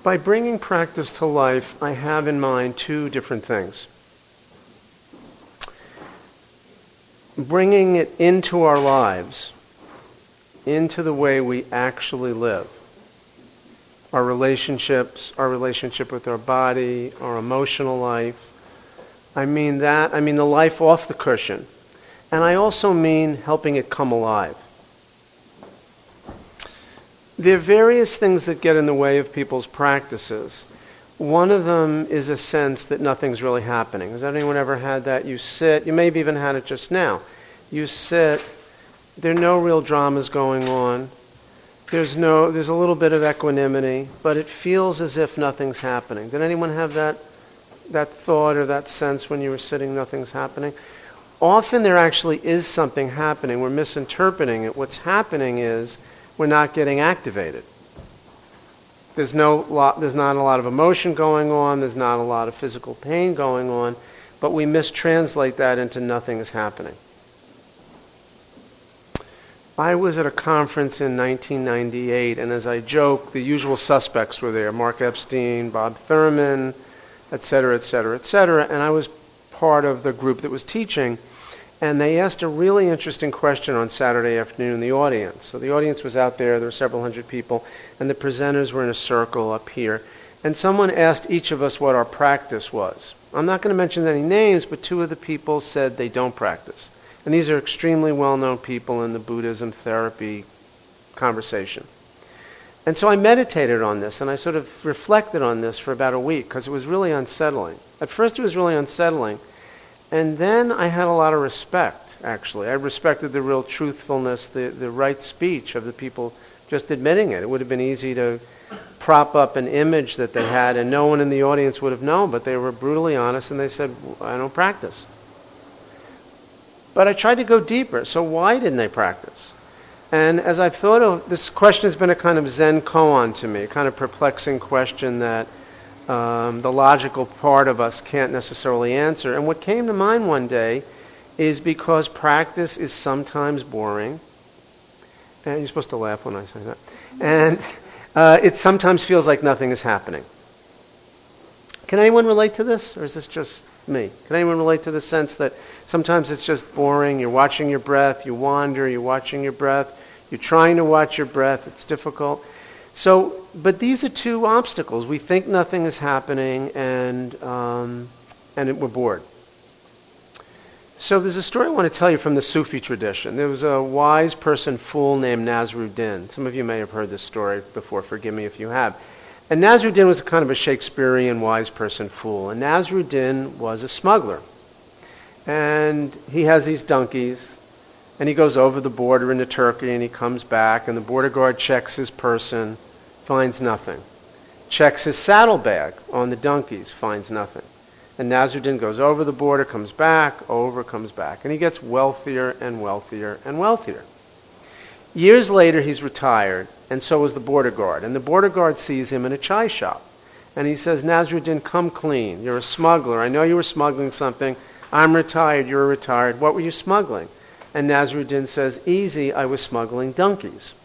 By bringing practice to life, I have in mind two different things. Bringing it into our lives, into the way we actually live. Our relationships, our relationship with our body, our emotional life. I mean the life off the cushion. And I also mean helping it come alive. There are various things that get in the way of people's practices. One of them is a sense that nothing's really happening. Has anyone ever had that? You sit, you may have even had it just now. You sit, there are no real dramas going on. There's a little bit of equanimity, but it feels as if nothing's happening. Did anyone have that thought or that sense when you were sitting, nothing's happening? Often there actually is something happening. We're misinterpreting it. What's happening is we're not getting activated. There's not a lot of emotion going on. There's not a lot of physical pain going on, but we mistranslate that into nothing is happening. I was at a conference in 1998, and as I joke, the usual suspects were there: Mark Epstein, Bob Thurman, et cetera, et cetera, et cetera. And I was part of the group that was teaching, and they asked a really interesting question on Saturday afternoon in the audience. So the audience was out there were several hundred people, and the presenters were in a circle up here. And someone asked each of us what our practice was. I'm not going to mention any names, but two of the people said they don't practice. And these are extremely well-known people in the Buddhism therapy conversation. And so I meditated on this, and I sort of reflected on this for about a week, because it was really unsettling. At first it was really unsettling, and then I had a lot of respect, actually. I respected the real truthfulness, the right speech of the people just admitting it. It would have been easy to prop up an image that they had, and no one in the audience would have known, but they were brutally honest, and they said, I don't practice. But I tried to go deeper. So why didn't they practice? And as I've thought of, this question has been a kind of Zen koan to me, a kind of perplexing question that the logical part of us can't necessarily answer. And what came to mind one day is because practice is sometimes boring. And you're supposed to laugh when I say that. And it sometimes feels like nothing is happening. Can anyone relate to this? Or is this just me? Can anyone relate to the sense that sometimes it's just boring, you're watching your breath, you wander, you're watching your breath, you're trying to watch your breath, it's difficult. So, but these are two obstacles. We think nothing is happening and we're bored. So there's a story I want to tell you from the Sufi tradition. There was a wise person fool named Nasruddin. Some of you may have heard this story before, forgive me if you have. And Nasruddin was kind of a Shakespearean wise person fool. And Nasruddin was a smuggler. And he has these donkeys, and he goes over the border into Turkey, and he comes back, and the border guard checks his person, finds nothing. Checks his saddlebag on the donkeys, finds nothing. And Nasruddin goes over the border, comes back, and he gets wealthier and wealthier and wealthier. Years later, he's retired, and so is the border guard. And the border guard sees him in a chai shop. And he says, Nasruddin, come clean. You're a smuggler. I know you were smuggling something. I'm retired, you're retired. What were you smuggling? And Nasruddin says, easy, I was smuggling donkeys.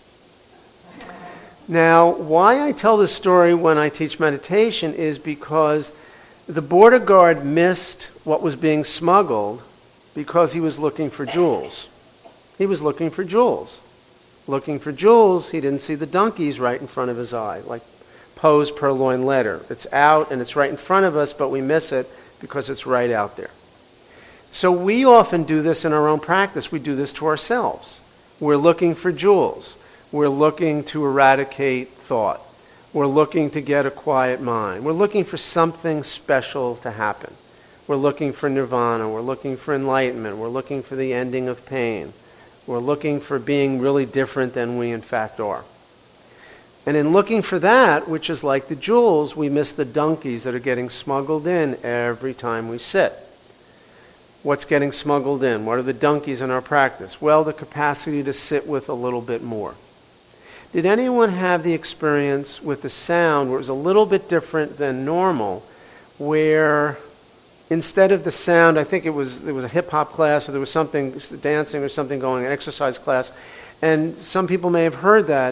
Now, why I tell this story when I teach meditation is because the border guard missed what was being smuggled because he was looking for jewels. He was looking for jewels. Looking for jewels, he didn't see the donkeys right in front of his eye, like Poe's Purloined Letter. It's out and it's right in front of us, but we miss it because it's right out there. So we often do this in our own practice. We do this to ourselves. We're looking for jewels. We're looking to eradicate thought. We're looking to get a quiet mind. We're looking for something special to happen. We're looking for nirvana. We're looking for enlightenment. We're looking for the ending of pain. We're looking for being really different than we in fact are. And in looking for that, which is like the jewels, we miss the donkeys that are getting smuggled in every time we sit. What's getting smuggled in? What are the donkeys in our practice? Well, the capacity to sit with a little bit more. Did anyone have the experience with the sound where it was a little bit different than normal, where instead of the sound, I think there was a hip-hop class, or there was something, dancing or something going, an exercise class, and some people may have heard that,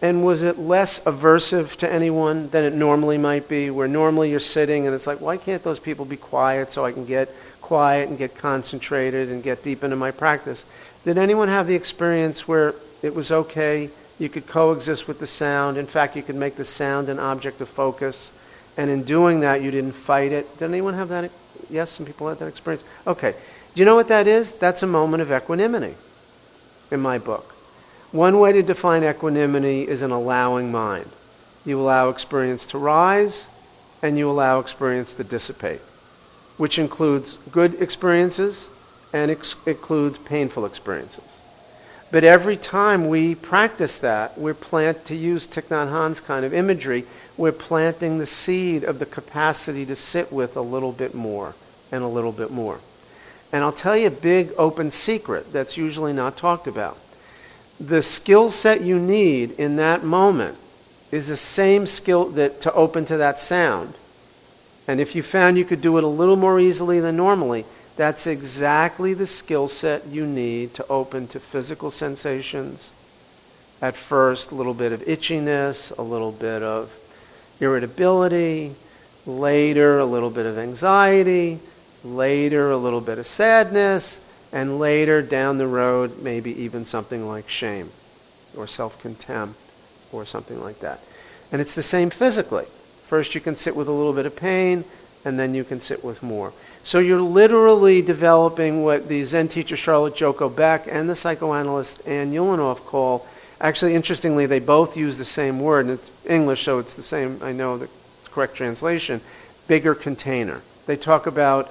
And was it less aversive to anyone than it normally might be, where normally you're sitting and it's like, why can't those people be quiet so I can get quiet and get concentrated and get deep into my practice? Did anyone have the experience where it was okay, you could coexist with the sound? In fact, you could make the sound an object of focus, and in doing that, you didn't fight it. Did anyone have that? Yes, some people had that experience. Okay. Do you know what that is? That's a moment of equanimity in my book. One way to define equanimity is an allowing mind. You allow experience to rise, and you allow experience to dissipate, which includes good experiences and includes painful experiences. But every time we practice that, to use Thich Nhat Hanh's kind of imagery, we're planting the seed of the capacity to sit with a little bit more and a little bit more. And I'll tell you a big open secret that's usually not talked about. The skill set you need in that moment is the same skill to open to that sound. And if you found you could do it a little more easily than normally, that's exactly the skill set you need to open to physical sensations. At first, a little bit of itchiness, a little bit of irritability, later a little bit of anxiety, later a little bit of sadness, and later down the road maybe even something like shame or self-contempt or something like that. And it's the same physically. First you can sit with a little bit of pain, and then you can sit with more. So you're literally developing what the Zen teacher Charlotte Joko Beck and the psychoanalyst Anne Ulanov call, actually interestingly they both use the same word, and it's English so it's the same, I know the correct translation, bigger container. They talk about,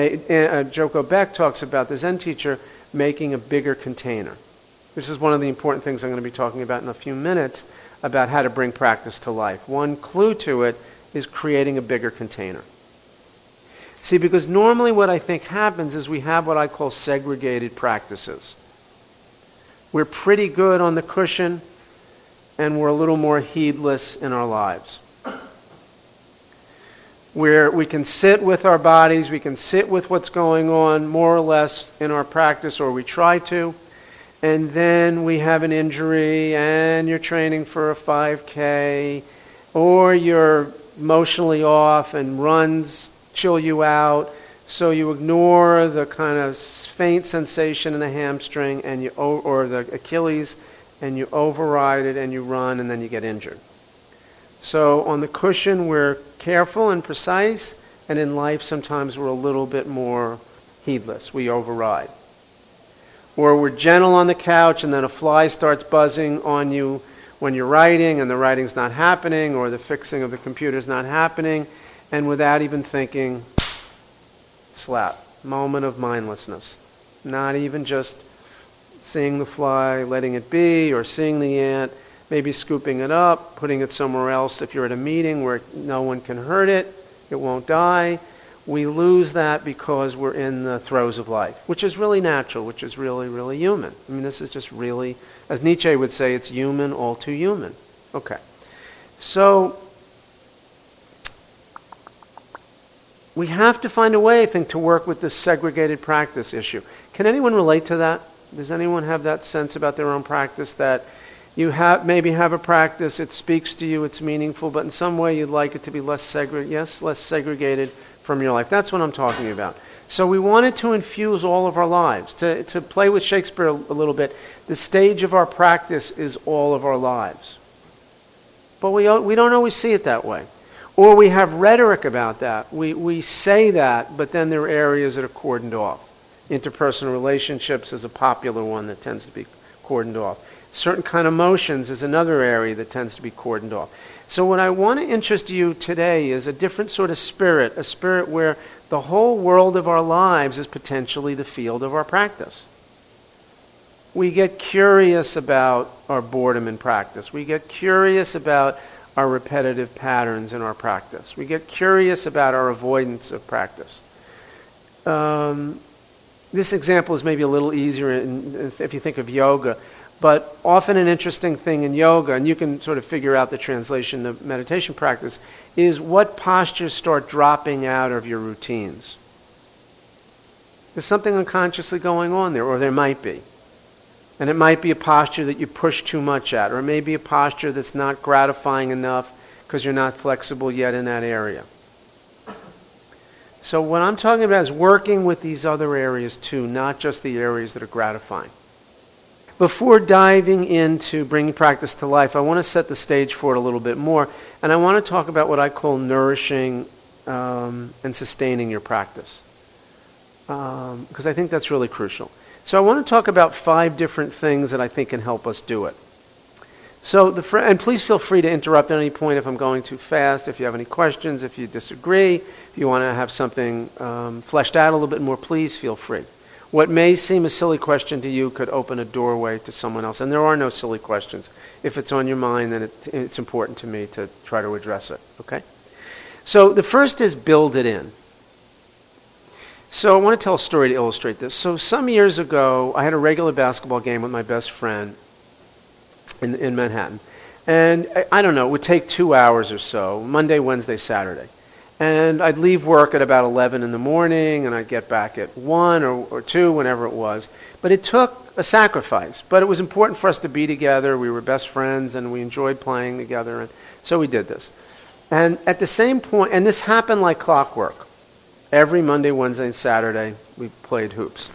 Joko Beck talks about the Zen teacher making a bigger container. This is one of the important things I'm going to be talking about in a few minutes about how to bring practice to life. One clue to it is creating a bigger container. See, because normally what I think happens is we have what I call segregated practices. We're pretty good on the cushion, and we're a little more heedless in our lives. Where we can sit with our bodies, we can sit with what's going on more or less in our practice, or we try to, and then we have an injury, and you're training for a 5K, or you're emotionally off and runs chill you out, so you ignore the kind of faint sensation in the hamstring and or the Achilles, and you override it and you run, and then you get injured. So on the cushion we're careful and precise, and in life sometimes we're a little bit more heedless. We override. Or we're gentle on the couch, and then a fly starts buzzing on you when you're writing, and the writing's not happening, or the fixing of the computer's not happening, and without even thinking, slap, moment of mindlessness. Not even just seeing the fly, letting it be, or seeing the ant, maybe scooping it up, putting it somewhere else. If you're at a meeting where no one can hurt it, it won't die. We lose that because we're in the throes of life, which is really natural, which is really, really human. I mean, this is just really, as Nietzsche would say, it's human, all too human. Okay. So we have to find a way, I think, to work with this segregated practice issue. Can anyone relate to that? Does anyone have that sense about their own practice, that you maybe have a practice, it speaks to you, it's meaningful, but in some way you'd like it to be less segregated from your life? That's what I'm talking about. So we wanted to infuse all of our lives. To play with Shakespeare a little bit, the stage of our practice is all of our lives. But we don't always see it that way. Or we have rhetoric about that. We say that, but then there are areas that are cordoned off. Interpersonal relationships is a popular one that tends to be cordoned off. Certain kind of emotions is another area that tends to be cordoned off. So what I want to interest you today is a different sort of spirit, a spirit where the whole world of our lives is potentially the field of our practice. We get curious about our boredom in practice. We get curious about our repetitive patterns in our practice. We get curious about our avoidance of practice. This example is maybe a little easier if you think of yoga, but often an interesting thing in yoga, and you can sort of figure out the translation of meditation practice, is what postures start dropping out of your routines. There's something unconsciously going on there, or there might be. And it might be a posture that you push too much at, or it may be a posture that's not gratifying enough because you're not flexible yet in that area. So what I'm talking about is working with these other areas too, not just the areas that are gratifying. Before diving into bringing practice to life, I want to set the stage for it a little bit more, and I want to talk about what I call nourishing and sustaining your practice, because I think that's really crucial. So I want to talk about 5 different things that I think can help us do it. So, and please feel free to interrupt at any point if I'm going too fast, if you have any questions, if you disagree, if you want to have something fleshed out a little bit more, please feel free. What may seem a silly question to you could open a doorway to someone else. And there are no silly questions. If it's on your mind, then it's important to me to try to address it. Okay? So the first is build it in. So I want to tell a story to illustrate this. So some years ago, I had a regular basketball game with my best friend in Manhattan. And I don't know, it would take 2 hours or so, Monday, Wednesday, Saturday. And I'd leave work at about 11 in the morning, and I'd get back at 1 or 2, whenever it was. But it took a sacrifice. But it was important for us to be together. We were best friends, and we enjoyed playing together. And so we did this. And at the same point, and this happened like clockwork. Every Monday, Wednesday, and Saturday, we played hoops.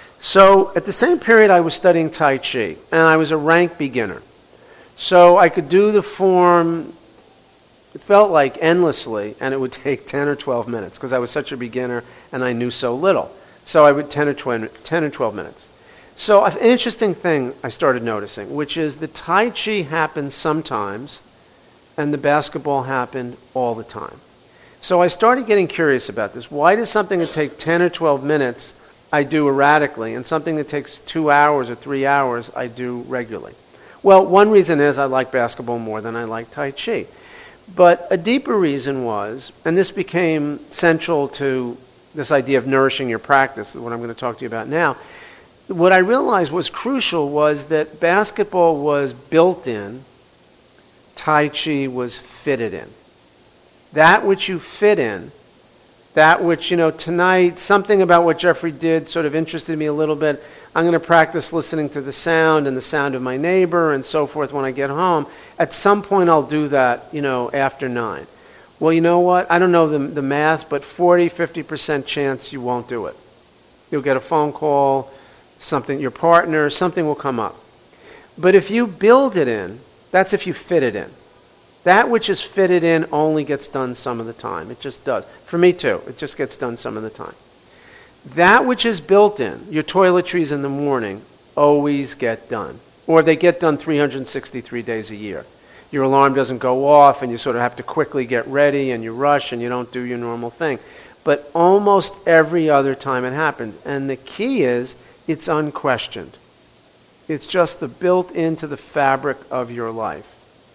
So at the same period, I was studying Tai Chi, and I was a rank beginner. So I could do the form, it felt like endlessly, and it would take 10 or 12 minutes, because I was such a beginner, and I knew so little. So I would 10 or 12 minutes. So an interesting thing I started noticing, which is the Tai Chi happened sometimes, and the basketball happened all the time. So I started getting curious about this. Why does something that takes 10 or 12 minutes I do erratically, and something that takes 2 hours or 3 hours I do regularly? Well, one reason is I like basketball more than I like Tai Chi. But a deeper reason was, and this became central to this idea of nourishing your practice, what I'm going to talk to you about now, what I realized was crucial was that basketball was built in, Tai Chi was fitted in. That which you fit in, that which, tonight, something about what Jeffrey did sort of interested me a little bit. I'm going to practice listening to the sound and the sound of my neighbor and so forth when I get home. At some point I'll do that, after 9. Well, you know what? I don't know the math, but 40-50% chance you won't do it. You'll get a phone call, your partner, something will come up. But if you build it in, that's if you fit it in. That which is fitted in only gets done some of the time. It just does. For me too. It just gets done some of the time. That which is built in, your toiletries in the morning, always get done. Or they get done 363 days a year. Your alarm doesn't go off and you sort of have to quickly get ready and you rush and you don't do your normal thing. But almost every other time it happens. And the key is, it's unquestioned. It's just built into the fabric of your life.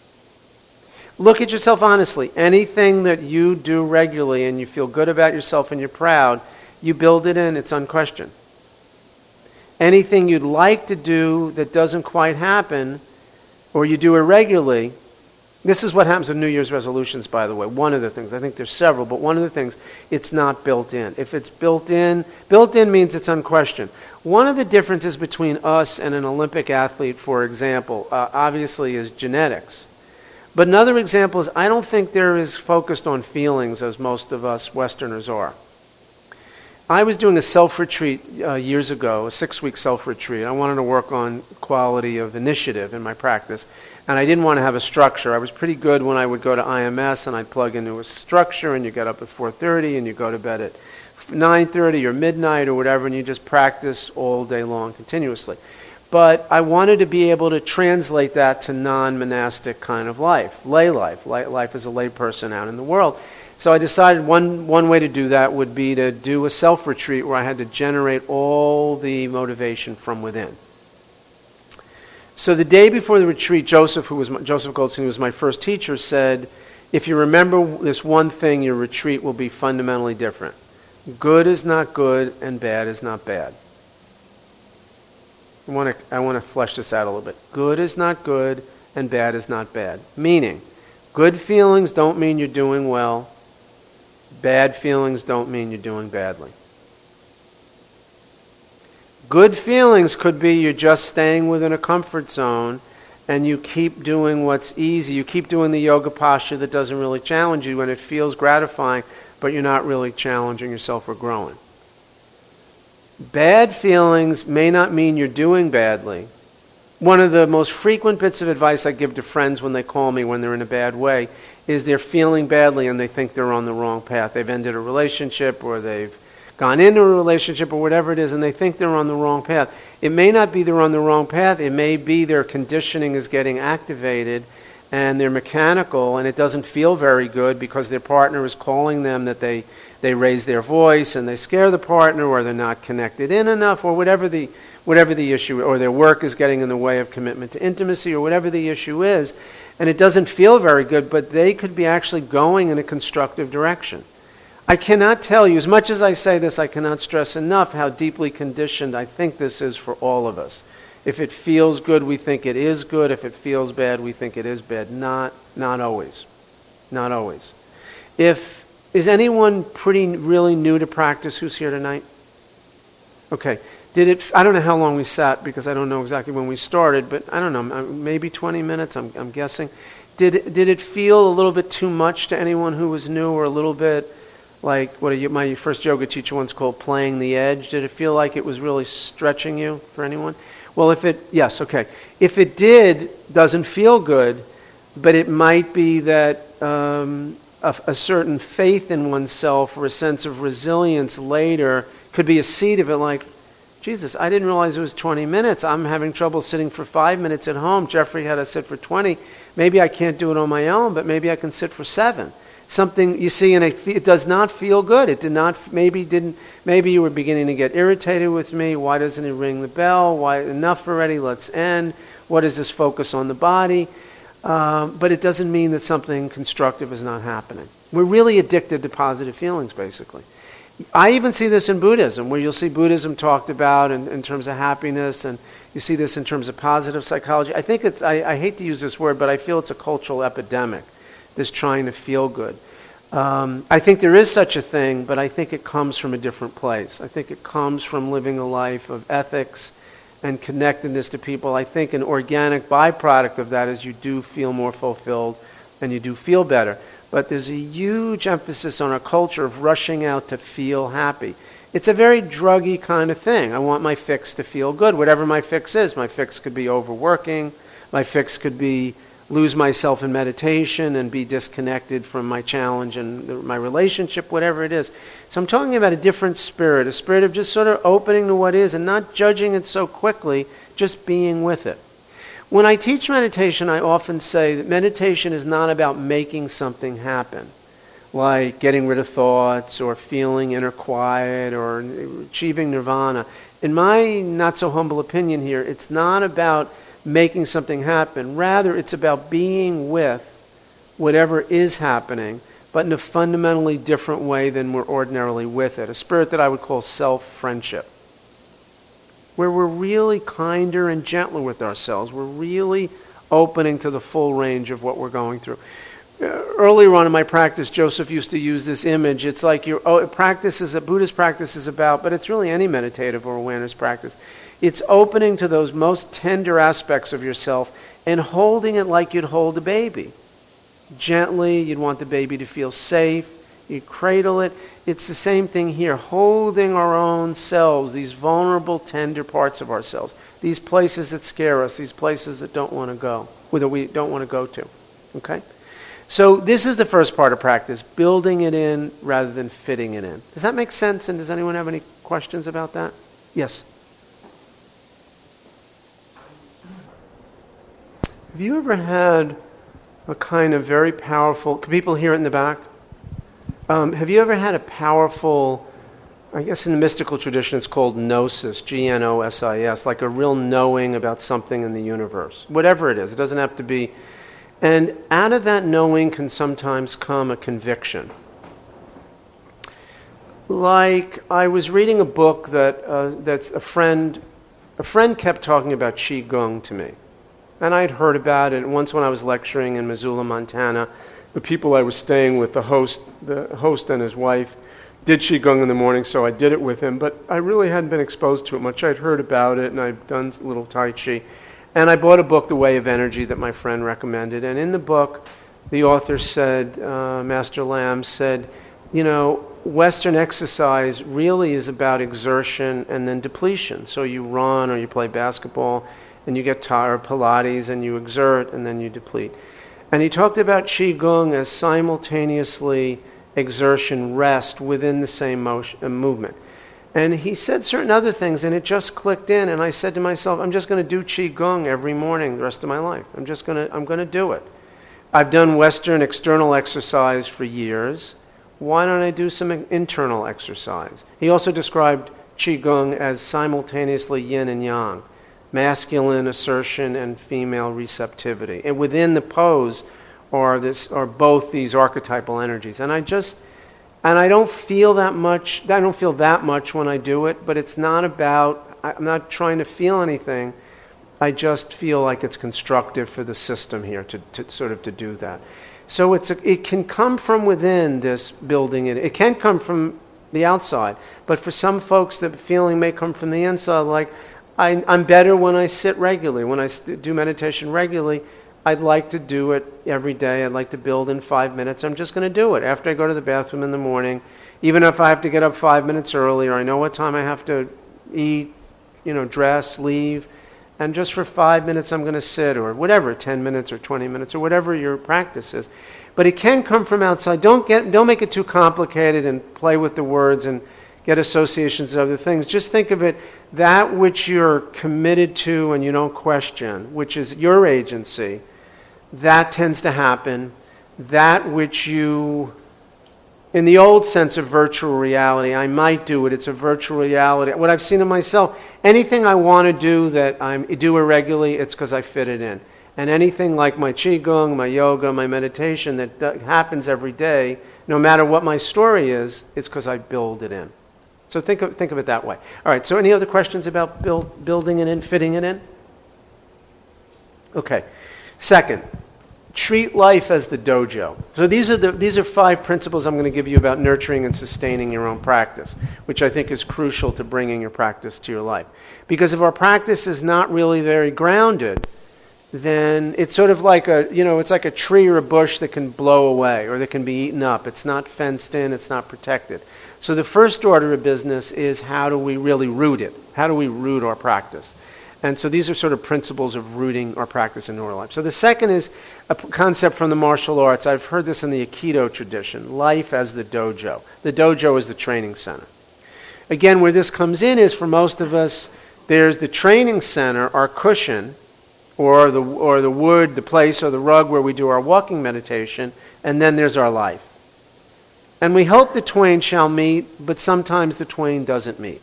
Look at yourself honestly. Anything that you do regularly and you feel good about yourself and you're proud, you build it in, it's unquestioned. Anything you'd like to do that doesn't quite happen, or you do irregularly, this is what happens with New Year's resolutions, by the way. One of the things, I think there's several, but one of the things, it's not built in. If it's built in means it's unquestioned. One of the differences between us and an Olympic athlete, for example, obviously is genetics. But another example is I don't think they're as focused on feelings as most of us Westerners are. I was doing a self-retreat years ago, a 6-week self-retreat. I wanted to work on quality of initiative in my practice, and I didn't want to have a structure. I was pretty good when I would go to IMS and I'd plug into a structure, and you get up at 4:30 and you go to bed at 9:30 or midnight or whatever, and you just practice all day long continuously. But I wanted to be able to translate that to non-monastic kind of life, lay life as a lay person out in the world. So I decided one way to do that would be to do a self-retreat where I had to generate all the motivation from within. So the day before the retreat, Joseph Goldstein, who was my first teacher, said, if you remember this one thing, your retreat will be fundamentally different. Good is not good and bad is not bad. I want to flesh this out a little bit. Good is not good and bad is not bad. Meaning, good feelings don't mean you're doing well. Bad feelings don't mean you're doing badly. Good feelings could be you're just staying within a comfort zone and you keep doing what's easy. You keep doing the yoga posture that doesn't really challenge you and it feels gratifying, but you're not really challenging yourself or growing. Bad feelings may not mean you're doing badly. One of the most frequent bits of advice I give to friends when they call me when they're in a bad way is they're feeling badly and they think they're on the wrong path. They've ended a relationship or they've gone into a relationship or whatever it is and they think they're on the wrong path. It may not be they're on the wrong path. It may be their conditioning is getting activated and they're mechanical and it doesn't feel very good because their partner is calling them that they raise their voice and they scare the partner or they're not connected in enough or whatever the issue, or their work is getting in the way of commitment to intimacy or whatever the issue is, and it doesn't feel very good, but they could be actually going in a constructive direction. I cannot tell you, as much as I say this, I cannot stress enough how deeply conditioned I think this is for all of us. If it feels good, we think it is good. If it feels bad, we think it is bad. Not always. Not always. Is anyone really new to practice who's here tonight? Okay. I don't know how long we sat because I don't know exactly when we started, but I don't know, maybe 20 minutes, I'm guessing. Did it feel a little bit too much to anyone who was new, or a little bit like what my first yoga teacher once called playing the edge? Did it feel like it was really stretching you for anyone? Well, yes, okay. If it doesn't feel good, but it might be that a certain faith in oneself or a sense of resilience later could be a seed of it, like, Jesus, I didn't realize it was 20 minutes. I'm having trouble sitting for 5 minutes at home. Jeffrey had to sit for 20. Maybe I can't do it on my own, but maybe I can sit for 7. Something you see, and it does not feel good. It did not. Maybe you were beginning to get irritated with me. Why doesn't he ring the bell? Why enough already? Let's end. What is this focus on the body? But it doesn't mean that something constructive is not happening. We're really addicted to positive feelings, basically. I even see this in Buddhism, where you'll see Buddhism talked about in terms of happiness, and you see this in terms of positive psychology. I think I hate to use this word, but I feel it's a cultural epidemic, this trying to feel good. I think there is such a thing, but I think it comes from a different place. I think it comes from living a life of ethics and connectedness to people. I think an organic byproduct of that is you do feel more fulfilled and you do feel better. But there's a huge emphasis on our culture of rushing out to feel happy. It's a very druggy kind of thing. I want my fix to feel good, whatever my fix is. My fix could be overworking. My fix could be lose myself in meditation and be disconnected from my challenge and my relationship, whatever it is. So I'm talking about a different spirit, a spirit of just sort of opening to what is and not judging it so quickly, just being with it. When I teach meditation, I often say that meditation is not about making something happen, like getting rid of thoughts or feeling inner quiet or achieving nirvana. In my not-so-humble opinion here, it's not about making something happen. Rather, it's about being with whatever is happening, but in a fundamentally different way than we're ordinarily with it. A spirit that I would call self-friendship, where we're really kinder and gentler with ourselves. We're really opening to the full range of what we're going through. Earlier on in my practice, Joseph used to use this image. It's like Buddhist practice is about, but it's really any meditative or awareness practice. It's opening to those most tender aspects of yourself and holding it like you'd hold a baby. Gently, you'd want the baby to feel safe. You cradle it. It's the same thing here, holding our own selves, these vulnerable, tender parts of ourselves, these places that scare us, these places that we don't want to go to. Okay? So this is the first part of practice, building it in rather than fitting it in. Does that make sense? And does anyone have any questions about that? Yes. Have you ever had a kind of very powerful, can people hear it in the back? Have you ever had a powerful, I guess in the mystical tradition it's called gnosis, Gnosis, like a real knowing about something in the universe, whatever it is, it doesn't have to be. And out of that knowing can sometimes come a conviction. Like I was reading a book that a friend kept talking about Qigong to me. And I'd heard about it once when I was lecturing in Missoula, Montana. The people I was staying with, the host and his wife, did Qigong in the morning, so I did it with him, but I really hadn't been exposed to it much. I'd heard about it, and I'd done a little Tai Chi. And I bought a book, The Way of Energy, that my friend recommended. And in the book, the author said, Master Lam said, Western exercise really is about exertion and then depletion. So you run or you play basketball, and you get tired, Pilates, and you exert, and then you deplete. And he talked about Qigong as simultaneously exertion, rest within the same movement. And he said certain other things, and it just clicked in. And I said to myself, I'm just going to do Qigong every morning the rest of my life. I'm going to do it. I've done Western external exercise for years. Why don't I do some internal exercise? He also described Qigong as simultaneously yin and yang, masculine assertion and female receptivity. And within the pose are both these archetypal energies. And I don't feel that much. I don't feel that much when I do it, but it's not about, I'm not trying to feel anything. I just feel like it's constructive for the system here to do that. So it can come from within, this building it. It can come from the outside, but for some folks the feeling may come from the inside, like I'm better when I sit regularly, when I do meditation regularly. I'd like to do it every day. I'd like to build in 5 minutes. I'm just going to do it after I go to the bathroom in the morning. Even if I have to get up 5 minutes earlier, I know what time I have to eat, dress, leave. And just for 5 minutes I'm going to sit, or whatever, 10 minutes or 20 minutes, or whatever your practice is. But it can come from outside. Don't make it too complicated and play with the words and get associations of other things. Just think of it, that which you're committed to and you don't question, which is your agency, that tends to happen. That which you, in the old sense of virtual reality, I might do it, it's a virtual reality. What I've seen in myself, anything I want to do that I do irregularly, it's because I fit it in. And anything like my Qigong, my yoga, my meditation that happens every day, no matter what my story is, it's because I build it in. So think of it that way. All right, so any other questions about building it in, fitting it in? Okay. Second, treat life as the dojo. So these are 5 principles I'm going to give you about nurturing and sustaining your own practice, which I think is crucial to bringing your practice to your life. Because if our practice is not really very grounded, then it's sort of like it's like a tree or a bush that can blow away or that can be eaten up. It's not fenced in, it's not protected. So the first order of business is, how do we really root it? How do we root our practice? And so these are sort of principles of rooting our practice into our life. So the second is a concept from the martial arts. I've heard this in the Aikido tradition, life as the dojo. The dojo is the training center. Again, where this comes in is, for most of us, there's the training center, our cushion, or the wood, the place, or the rug where we do our walking meditation, and then there's our life. And we hope the twain shall meet, but sometimes the twain doesn't meet.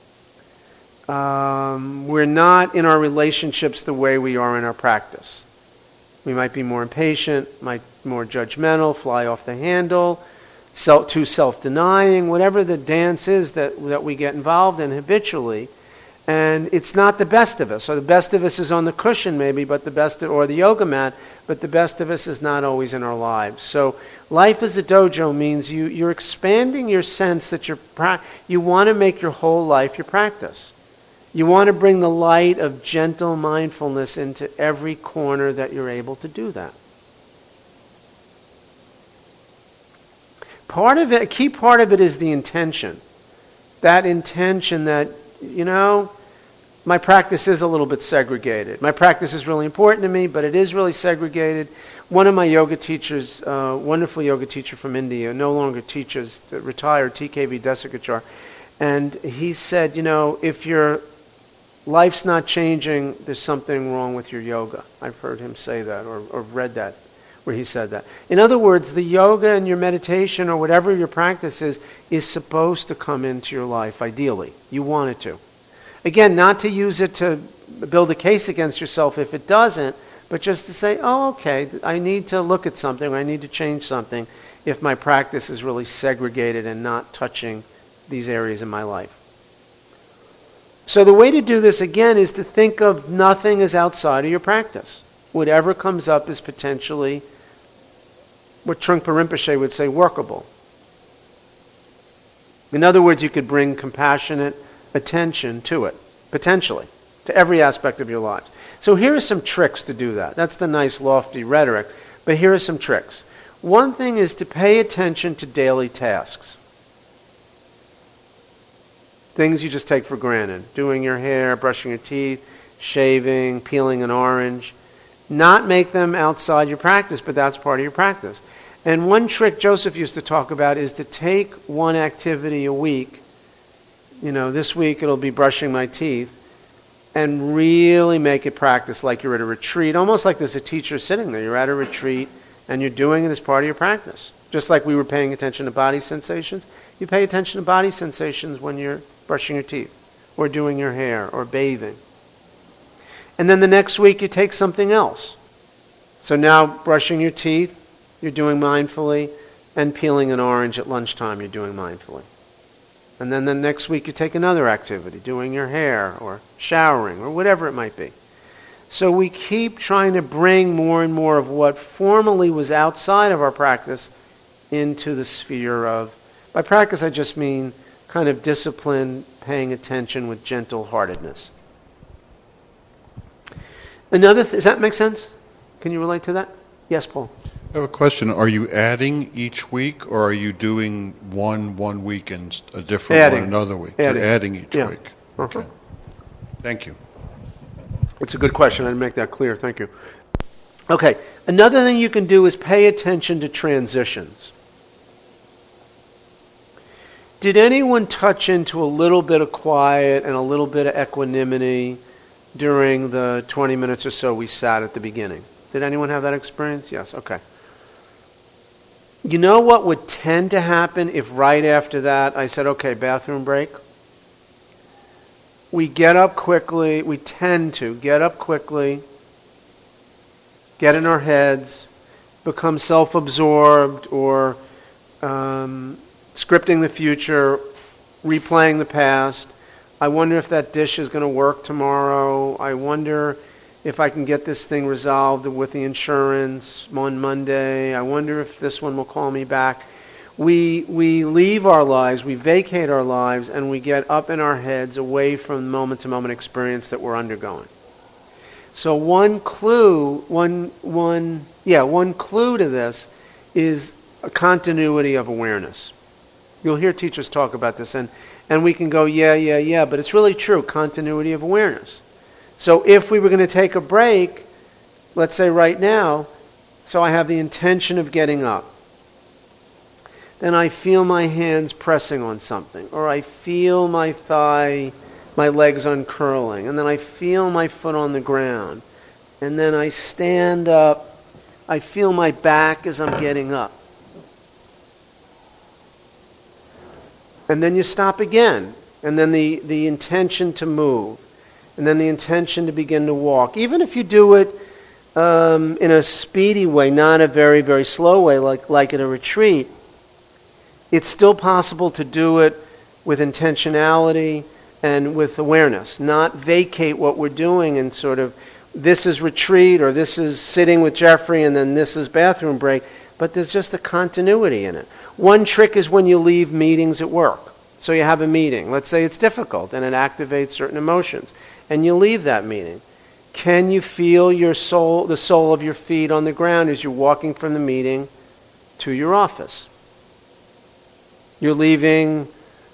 We're not in our relationships the way we are in our practice. We might be more impatient, more judgmental, fly off the handle, too self-denying, whatever the dance is that we get involved in habitually. And it's not the best of us. So the best of us is on the cushion maybe, or the yoga mat, but the best of us is not always in our lives. So life as a dojo means you're expanding your sense that you want to make your whole life your practice. You want to bring the light of gentle mindfulness into every corner that you're able to do that. A key part of it is the intention. That intention that, my practice is a little bit segregated. My practice is really important to me, but it is really segregated. One of my yoga teachers, wonderful yoga teacher from India, no longer teaches, retired, TKV Desikachar, and he said, if your life's not changing, there's something wrong with your yoga. I've heard him say that or read that where he said that. In other words, the yoga and your meditation or whatever your practice is supposed to come into your life, ideally. You want it to. Again, not to use it to build a case against yourself if it doesn't, but just to say, oh, okay, I need to look at something, I need to change something if my practice is really segregated and not touching these areas in my life. So the way to do this, again, is to think of nothing as outside of your practice. Whatever comes up is potentially, what Trungpa Rinpoche would say, workable. In other words, you could bring compassionate attention to it, potentially, to every aspect of your lives. So here are some tricks to do that. That's the nice lofty rhetoric, but here are some tricks. One thing is to pay attention to daily tasks. Things you just take for granted. Doing your hair, brushing your teeth, shaving, peeling an orange. Not make them outside your practice, but that's part of your practice. And one trick Joseph used to talk about is to take one activity a week. This week it'll be brushing my teeth, and really make it practice like you're at a retreat, almost like there's a teacher sitting there. You're at a retreat, and you're doing it as part of your practice. Just like we were paying attention to body sensations, you pay attention to body sensations when you're brushing your teeth, or doing your hair, or bathing. And then the next week you take something else. So now brushing your teeth, you're doing mindfully, and peeling an orange at lunchtime, you're doing mindfully. And then the next week you take another activity, doing your hair, or showering, or whatever it might be. So we keep trying to bring more and more of what formerly was outside of our practice into the sphere of, by practice I just mean kind of discipline, paying attention with gentle-heartedness. Does that make sense? Can you relate to that? Yes, Paul. I have a question. Are you adding each week, or are you doing one week and a different one another week? Adding. You're adding each Yeah. week. Okay. Uh-huh. Thank you. It's a good question. I didn't make that clear. Thank you. Okay. Another thing you can do is pay attention to transitions. Did anyone touch into a little bit of quiet and a little bit of equanimity during the 20 minutes or so we sat at the beginning? Did anyone have that experience? Yes. Okay. You know what would tend to happen if right after that I said, okay, bathroom break? We get up quickly. We tend to get up quickly, get in our heads, become self-absorbed, or scripting the future, replaying the past. I wonder if that dish is going to work tomorrow. I wonder if I can get this thing resolved with the insurance on Monday. I wonder if this one will call me back. We leave our lives, we vacate our lives, and we get up in our heads away from moment-to-moment experience that we're undergoing. So one clue to this is a continuity of awareness. You'll hear teachers talk about this, and we can go, yeah, but it's really true, continuity of awareness. So if we were going to take a break, let's say right now, so I have the intention of getting up, then I feel my hands pressing on something, or I feel my thigh, my legs uncurling, and then I feel my foot on the ground, and then I stand up, I feel my back as I'm getting up. And then you stop again, and then the intention to move, and then the intention to begin to walk. Even if you do it in a speedy way, not a very, very slow way, like at a retreat, it's still possible to do it with intentionality and with awareness, not vacate what we're doing and sort of, this is retreat, or this is sitting with Jeffrey, and then this is bathroom break, but there's just a continuity in it. One trick is when you leave meetings at work. So you have a meeting. Let's say it's difficult and it activates certain emotions. And you leave that meeting. Can you feel the sole of your feet on the ground as you're walking from the meeting to your office? You're leaving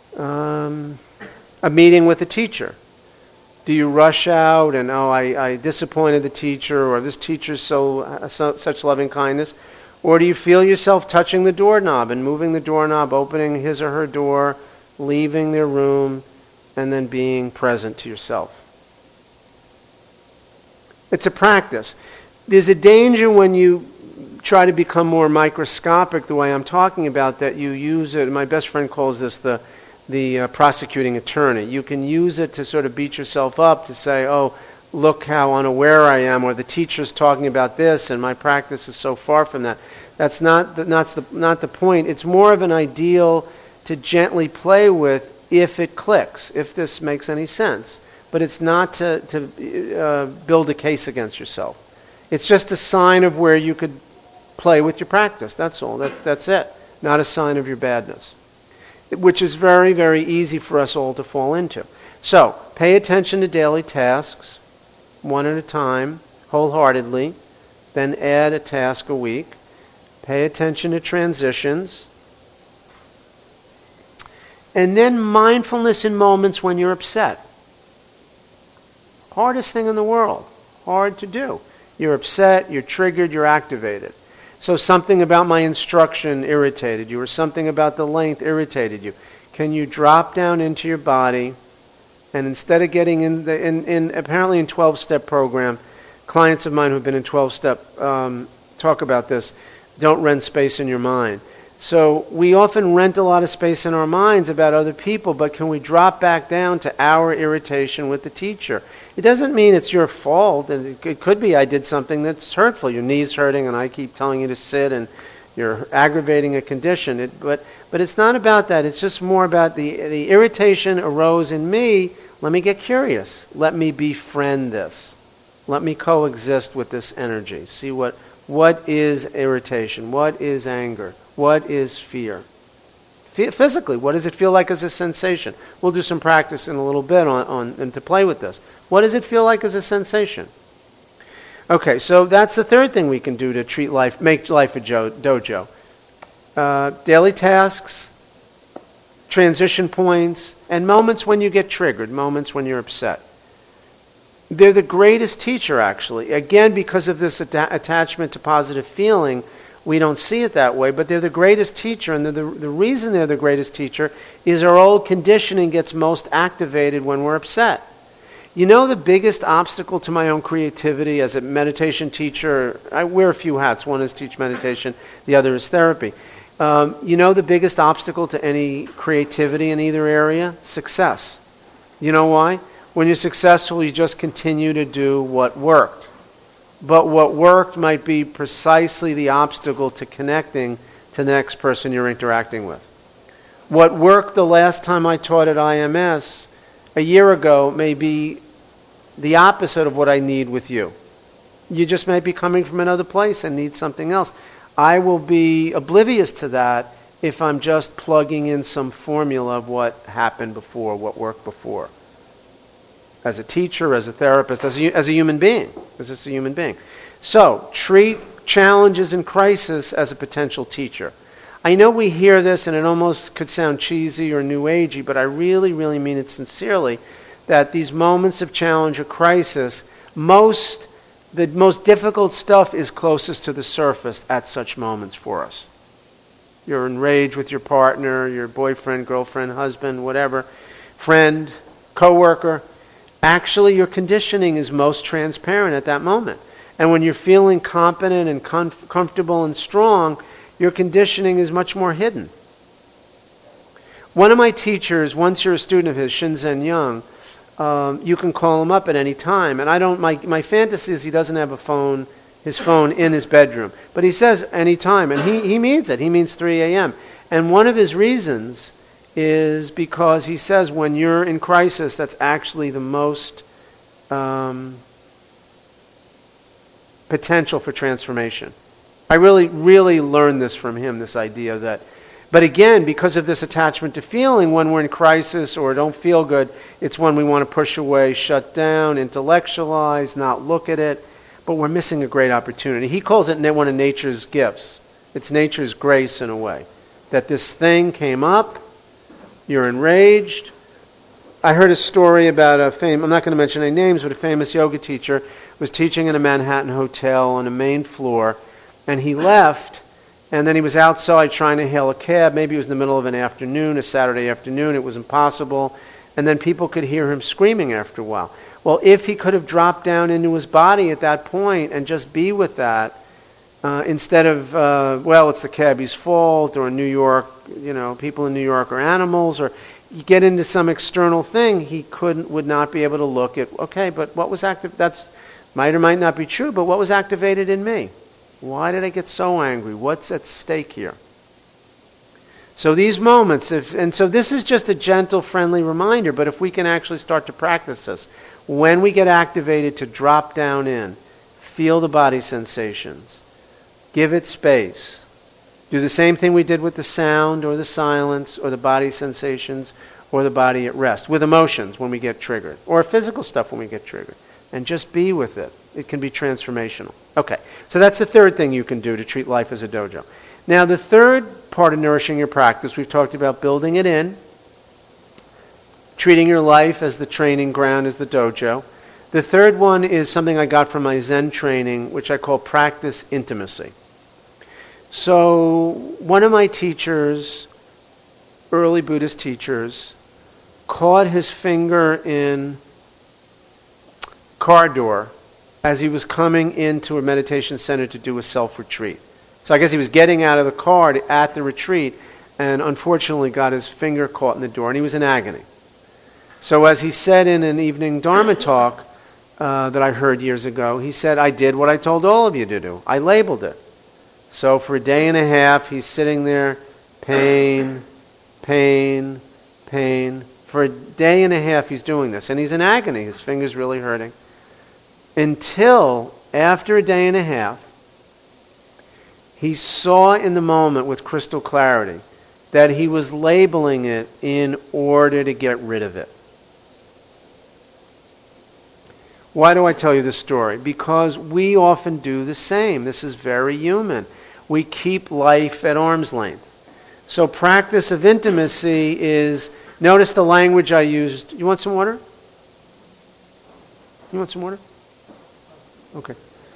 a meeting with a teacher. Do you rush out and, I disappointed the teacher, or this teacher's such loving kindness? Or do you feel yourself touching the doorknob and moving the doorknob, opening his or her door, leaving their room, and then being present to yourself? It's a practice. There's a danger when you try to become more microscopic the way I'm talking about, that you use it. My best friend calls this the prosecuting attorney. You can use it to sort of beat yourself up, to say, oh, look how unaware I am, or the teacher's talking about this and my practice is so far from that. That's not the point. It's more of an ideal to gently play with if it clicks, if this makes any sense. But it's not to build a case against yourself. It's just a sign of where you could play with your practice. That's all. That's it. Not a sign of your badness. which is very, very easy for us all to fall into. So, pay attention to daily tasks, one at a time, wholeheartedly, then add a task a week. Pay attention to transitions. And then mindfulness in moments when you're upset. Hardest thing in the world. Hard to do. You're upset, you're triggered, you're activated. So something about my instruction irritated you, or something about the length irritated you. Can you drop down into your body, and instead of getting apparently in 12-step program, clients of mine who've been in 12-step talk about this, don't rent space in your mind. So we often rent a lot of space in our minds about other people, but can we drop back down to our irritation with the teacher? It doesn't mean it's your fault, and it could be I did something that's hurtful. Your knee's hurting and I keep telling you to sit and you're aggravating a condition. But it's not about that. It's just more about the irritation arose in me. Let me get curious. Let me befriend this. Let me coexist with this energy. See what is irritation? What is anger? What is fear? Physically, what does it feel like as a sensation? We'll do some practice in a little bit and to play with this. What does it feel like as a sensation? Okay, so that's the third thing we can do to make life a dojo. Daily tasks, transition points, and moments when you get triggered, moments when you're upset. They're the greatest teacher, actually. Again, because of this attachment to positive feeling, we don't see it that way, but they're the greatest teacher, and the reason they're the greatest teacher is our old conditioning gets most activated when we're upset. You know, the biggest obstacle to my own creativity as a meditation teacher, I wear a few hats. One is teach meditation, the other is therapy. You know the biggest obstacle to any creativity in either area? Success. You know why? When you're successful, you just continue to do what worked. But what worked might be precisely the obstacle to connecting to the next person you're interacting with. What worked the last time I taught at IMS a year ago may be the opposite of what I need with you. You just might be coming from another place and need something else. I will be oblivious to that if I'm just plugging in some formula of what happened before, what worked before. As a teacher, as a therapist, as a human being. As just a human being. So, treat challenges and crisis as a potential teacher. I know we hear this and it almost could sound cheesy or new agey, but I really, really mean it sincerely, that these moments of challenge or crisis, the most difficult stuff is closest to the surface at such moments for us. You're enraged with your partner, your boyfriend, girlfriend, husband, whatever, friend, coworker. Actually, your conditioning is most transparent at that moment. And when you're feeling competent and comfortable and strong, your conditioning is much more hidden. One of my teachers, once you're a student of his, Shinzen Young, you can call him up at any time. And my fantasy is he doesn't have his phone in his bedroom. But he says any time, and he means it. He means 3 a.m. And one of his reasons is because he says when you're in crisis, that's actually the most potential for transformation. I really, really learned this from him, this idea that, but again, because of this attachment to feeling, when we're in crisis or don't feel good, it's when we want to push away, shut down, intellectualize, not look at it, but we're missing a great opportunity. He calls it one of nature's gifts. It's nature's grace in a way. That this thing came up, you're enraged. I heard a story about I'm not going to mention any names, but a famous yoga teacher was teaching in a Manhattan hotel on a main floor, and he left, and then he was outside trying to hail a cab. Maybe it was in the middle of an afternoon, a Saturday afternoon. It was impossible. And then people could hear him screaming after a while. Well, if he could have dropped down into his body at that point and just be with that, instead of, it's the cabbie's fault, or New York, people in New York are animals, or you get into some external thing, he would not be able to look at, okay, but what was active? That's might or might not be true, but what was activated in me? Why did I get so angry? What's at stake here? So these moments, so this is just a gentle, friendly reminder, but if we can actually start to practice this, when we get activated to drop down in, feel the body sensations, give it space, Do the same thing we did with the sound or the silence or the body sensations or the body at rest, with emotions when we get triggered, or physical stuff when we get triggered. And just be with it. It can be transformational. Okay, so that's the third thing you can do to treat life as a dojo. Now, the third part of nourishing your practice, we've talked about building it in, treating your life as the training ground, as the dojo. The third one is something I got from my Zen training, which I call practice intimacy. So one of my teachers, early Buddhist teachers, caught his finger in car door as he was coming into a meditation center to do a self-retreat. So I guess he was getting out of the car at the retreat and unfortunately got his finger caught in the door and he was in agony. So as he said in an evening Dharma talk that I heard years ago, he said, I did what I told all of you to do. I labeled it. So for a day and a half, he's sitting there, pain, pain, pain. For a day and a half, he's doing this. And he's in agony. His finger's really hurting. Until, after a day and a half, he saw in the moment with crystal clarity that he was labeling it in order to get rid of it. Why do I tell you this story? Because we often do the same. This is very human. We keep life at arm's length. So practice of intimacy is, notice the language I used. You want some water? You want some water? Okay.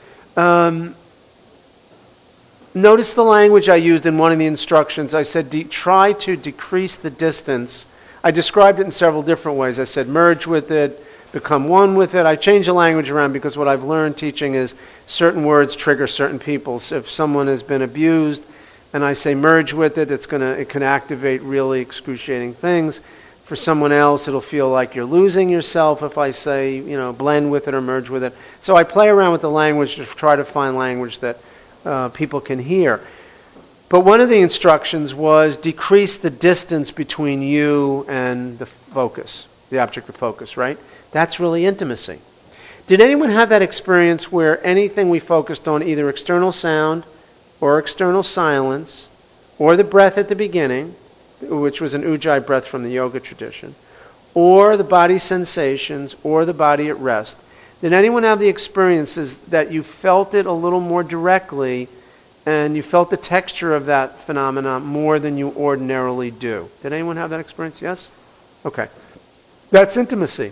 Notice the language I used in one of the instructions. I said, try to decrease the distance. I described it in several different ways. I said, merge with it, become one with it. I changed the language around because what I've learned teaching is certain words trigger certain people. So if someone has been abused and I say merge with it, it can activate really excruciating things. For someone else, it'll feel like you're losing yourself if I say, blend with it or merge with it. So I play around with the language to try to find language that people can hear. But one of the instructions was decrease the distance between you and the focus, the object of focus, right? That's really intimacy. Did anyone have that experience where anything we focused on, either external sound or external silence, or the breath at the beginning, which was an Ujjayi breath from the yoga tradition, or the body sensations, or the body at rest, did anyone have the experiences that you felt it a little more directly and you felt the texture of that phenomena more than you ordinarily do? Did anyone have that experience? Yes? Okay. That's intimacy.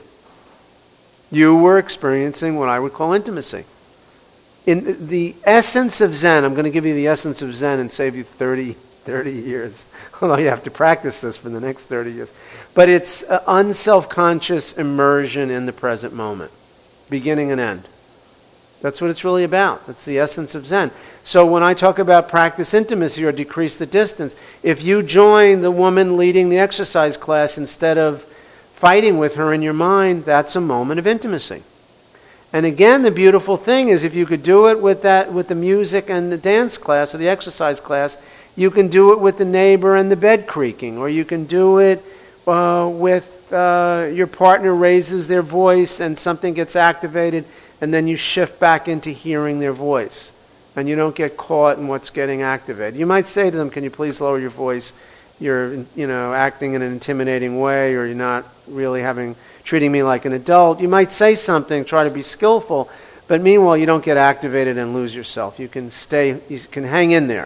You were experiencing what I would call intimacy. In the essence of Zen, I'm going to give you the essence of Zen and save you 30 years, although you have to practice this for the next 30 years. But it's unself-conscious immersion in the present moment, beginning and end. That's what it's really about. That's the essence of Zen. So when I talk about practice intimacy or decrease the distance, if you join the woman leading the exercise class instead of fighting with her in your mind, that's a moment of intimacy. And again, the beautiful thing is if you could do it with the music and the dance class or the exercise class, you can do it with the neighbor and the bed creaking, or you can do it with your partner raises their voice and something gets activated, and then you shift back into hearing their voice, and you don't get caught in what's getting activated. You might say to them, "Can you please lower your voice? You're, acting in an intimidating way, or you're not really treating me like an adult." You might say something, try to be skillful, but meanwhile you don't get activated and lose yourself. You can hang in there.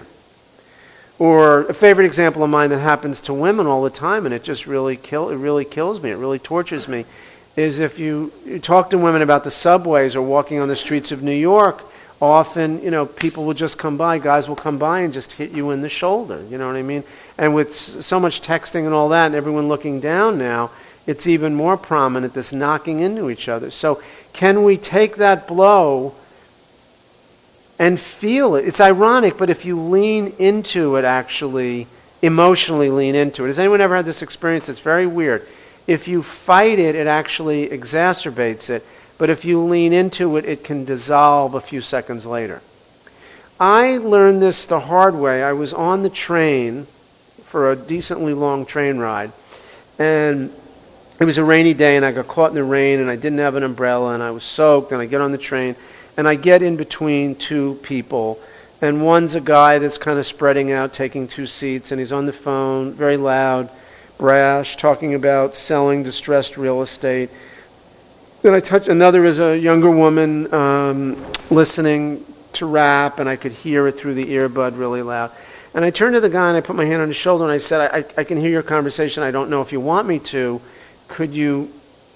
Or a favorite example of mine that happens to women all the time, and it just really kills me, it really tortures me, is if you talk to women about the subways or walking on the streets of New York, often, people will just come by, guys will come by and just hit you in the shoulder, you know what I mean? And with so much texting and all that, and everyone looking down now, it's even more prominent, this knocking into each other. So can we take that blow and feel it? It's ironic, but if you lean into it, actually, emotionally lean into it. Has anyone ever had this experience? It's very weird. If you fight it, it actually exacerbates it. But if you lean into it, it can dissolve a few seconds later. I learned this the hard way. I was on the train for a decently long train ride, and it was a rainy day, and I got caught in the rain, and I didn't have an umbrella, and I was soaked, and I get on the train, and I get in between two people, And one's a guy that's kind of spreading out, taking 2 seats, and he's on the phone, very loud, brash, talking about selling distressed real estate. Then another is a younger woman listening to rap, and I could hear it through the earbud really loud. And I turned to the guy and I put my hand on his shoulder and I said, I can hear your conversation. I don't know if you want me to. Could you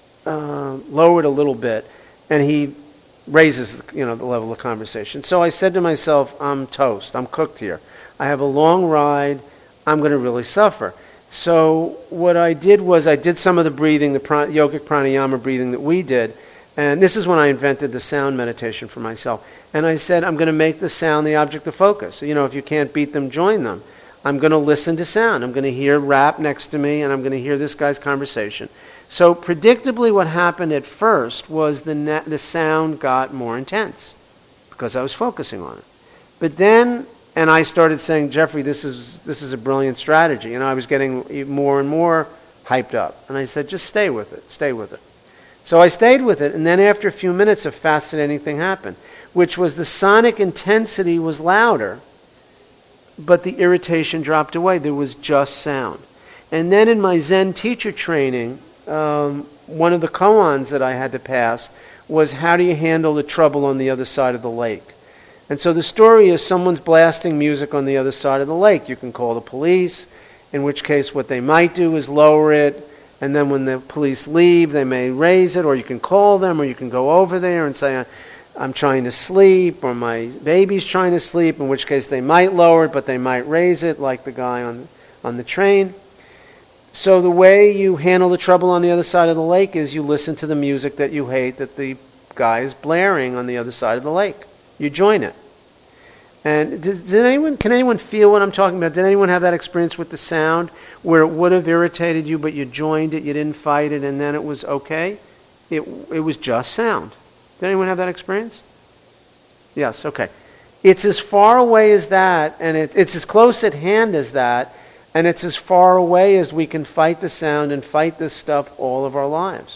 lower it a little bit? And he raises the level of conversation. So I said to myself, I'm toast. I'm cooked here. I have a long ride. I'm going to really suffer. So what I did was I did some of the breathing, the yogic pranayama breathing that we did. And this is when I invented the sound meditation for myself. And I said, I'm going to make the sound the object of focus. If you can't beat them, join them. I'm going to listen to sound. I'm going to hear rap next to me, and I'm going to hear this guy's conversation. So predictably what happened at first was the sound got more intense because I was focusing on it. But then, and I started saying, Jeffrey, this is a brilliant strategy. I was getting more and more hyped up. And I said, just stay with it. Stay with it. So I stayed with it, and then after a few minutes, a fascinating thing happened, which was the sonic intensity was louder, but the irritation dropped away. There was just sound. And then in my Zen teacher training, one of the koans that I had to pass was how do you handle the trouble on the other side of the lake? And so the story is someone's blasting music on the other side of the lake. You can call the police, in which case what they might do is lower it, and then when the police leave, they may raise it, or you can call them, or you can go over there and say, I'm trying to sleep, or my baby's trying to sleep, in which case they might lower it, but they might raise it, like the guy on the train. So the way you handle the trouble on the other side of the lake is you listen to the music that you hate that the guy is blaring on the other side of the lake. You join it. And can anyone feel what I'm talking about? Did anyone have that experience with the sound where it would have irritated you, but you joined it, you didn't fight it, and then it was okay? It was just sound. Did anyone have that experience? Yes, okay. It's as far away as that, and it's as close at hand as that, and it's as far away as we can fight the sound and fight this stuff all of our lives.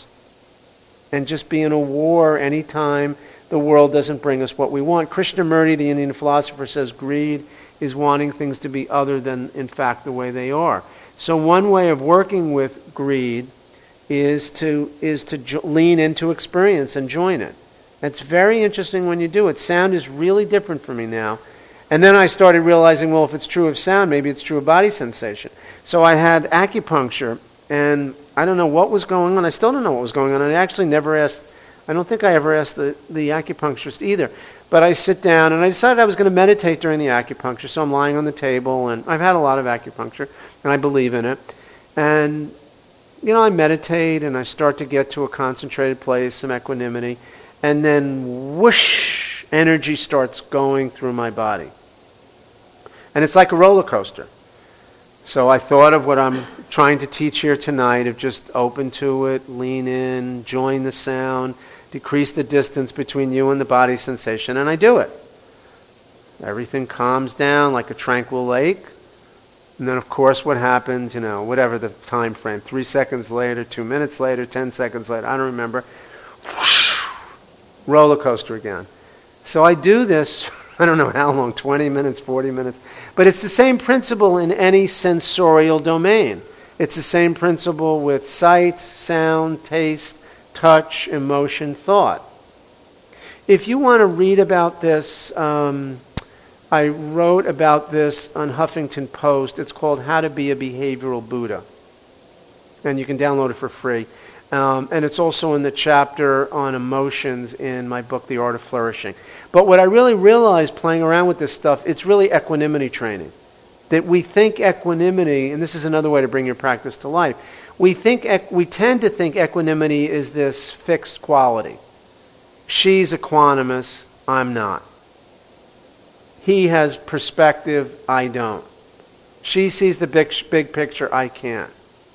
And just be in a war anytime the world doesn't bring us what we want. Krishnamurti, the Indian philosopher, says greed is wanting things to be other than, in fact, the way they are. So one way of working with greed is to lean into experience and join it. It's very interesting when you do it. Sound is really different for me now. And then I started realizing, well, if it's true of sound, maybe it's true of body sensation. So I had acupuncture, and I don't know what was going on. I still don't know what was going on. I actually never asked, I don't think I ever asked the acupuncturist either. But I sit down, and I decided I was going to meditate during the acupuncture. So I'm lying on the table, and I've had a lot of acupuncture, and I believe in it. And, I meditate, and I start to get to a concentrated place, some equanimity. And then whoosh, energy starts going through my body. And it's like a roller coaster. So I thought of what I'm trying to teach here tonight, of just open to it, lean in, join the sound, decrease the distance between you and the body sensation, and I do it. Everything calms down like a tranquil lake. And then, of course, what happens, whatever the time frame, 3 seconds later, 2 minutes later, 10 seconds later, I don't remember. Whoosh, roller coaster again. So I do this, I don't know how long, 20 minutes, 40 minutes. But it's the same principle in any sensorial domain. It's the same principle with sight, sound, taste, touch, emotion, thought. If you want to read about this, I wrote about this on Huffington Post. It's called How to Be a Behavioral Buddha. And you can download it for free. And it's also in the chapter on emotions in my book, The Art of Flourishing. But what I really realized playing around with this stuff, it's really equanimity training. That we think equanimity, and this is another way to bring your practice to life, we tend to think equanimity is this fixed quality. She's equanimous, I'm not. He has perspective, I don't. She sees the big picture, I can't.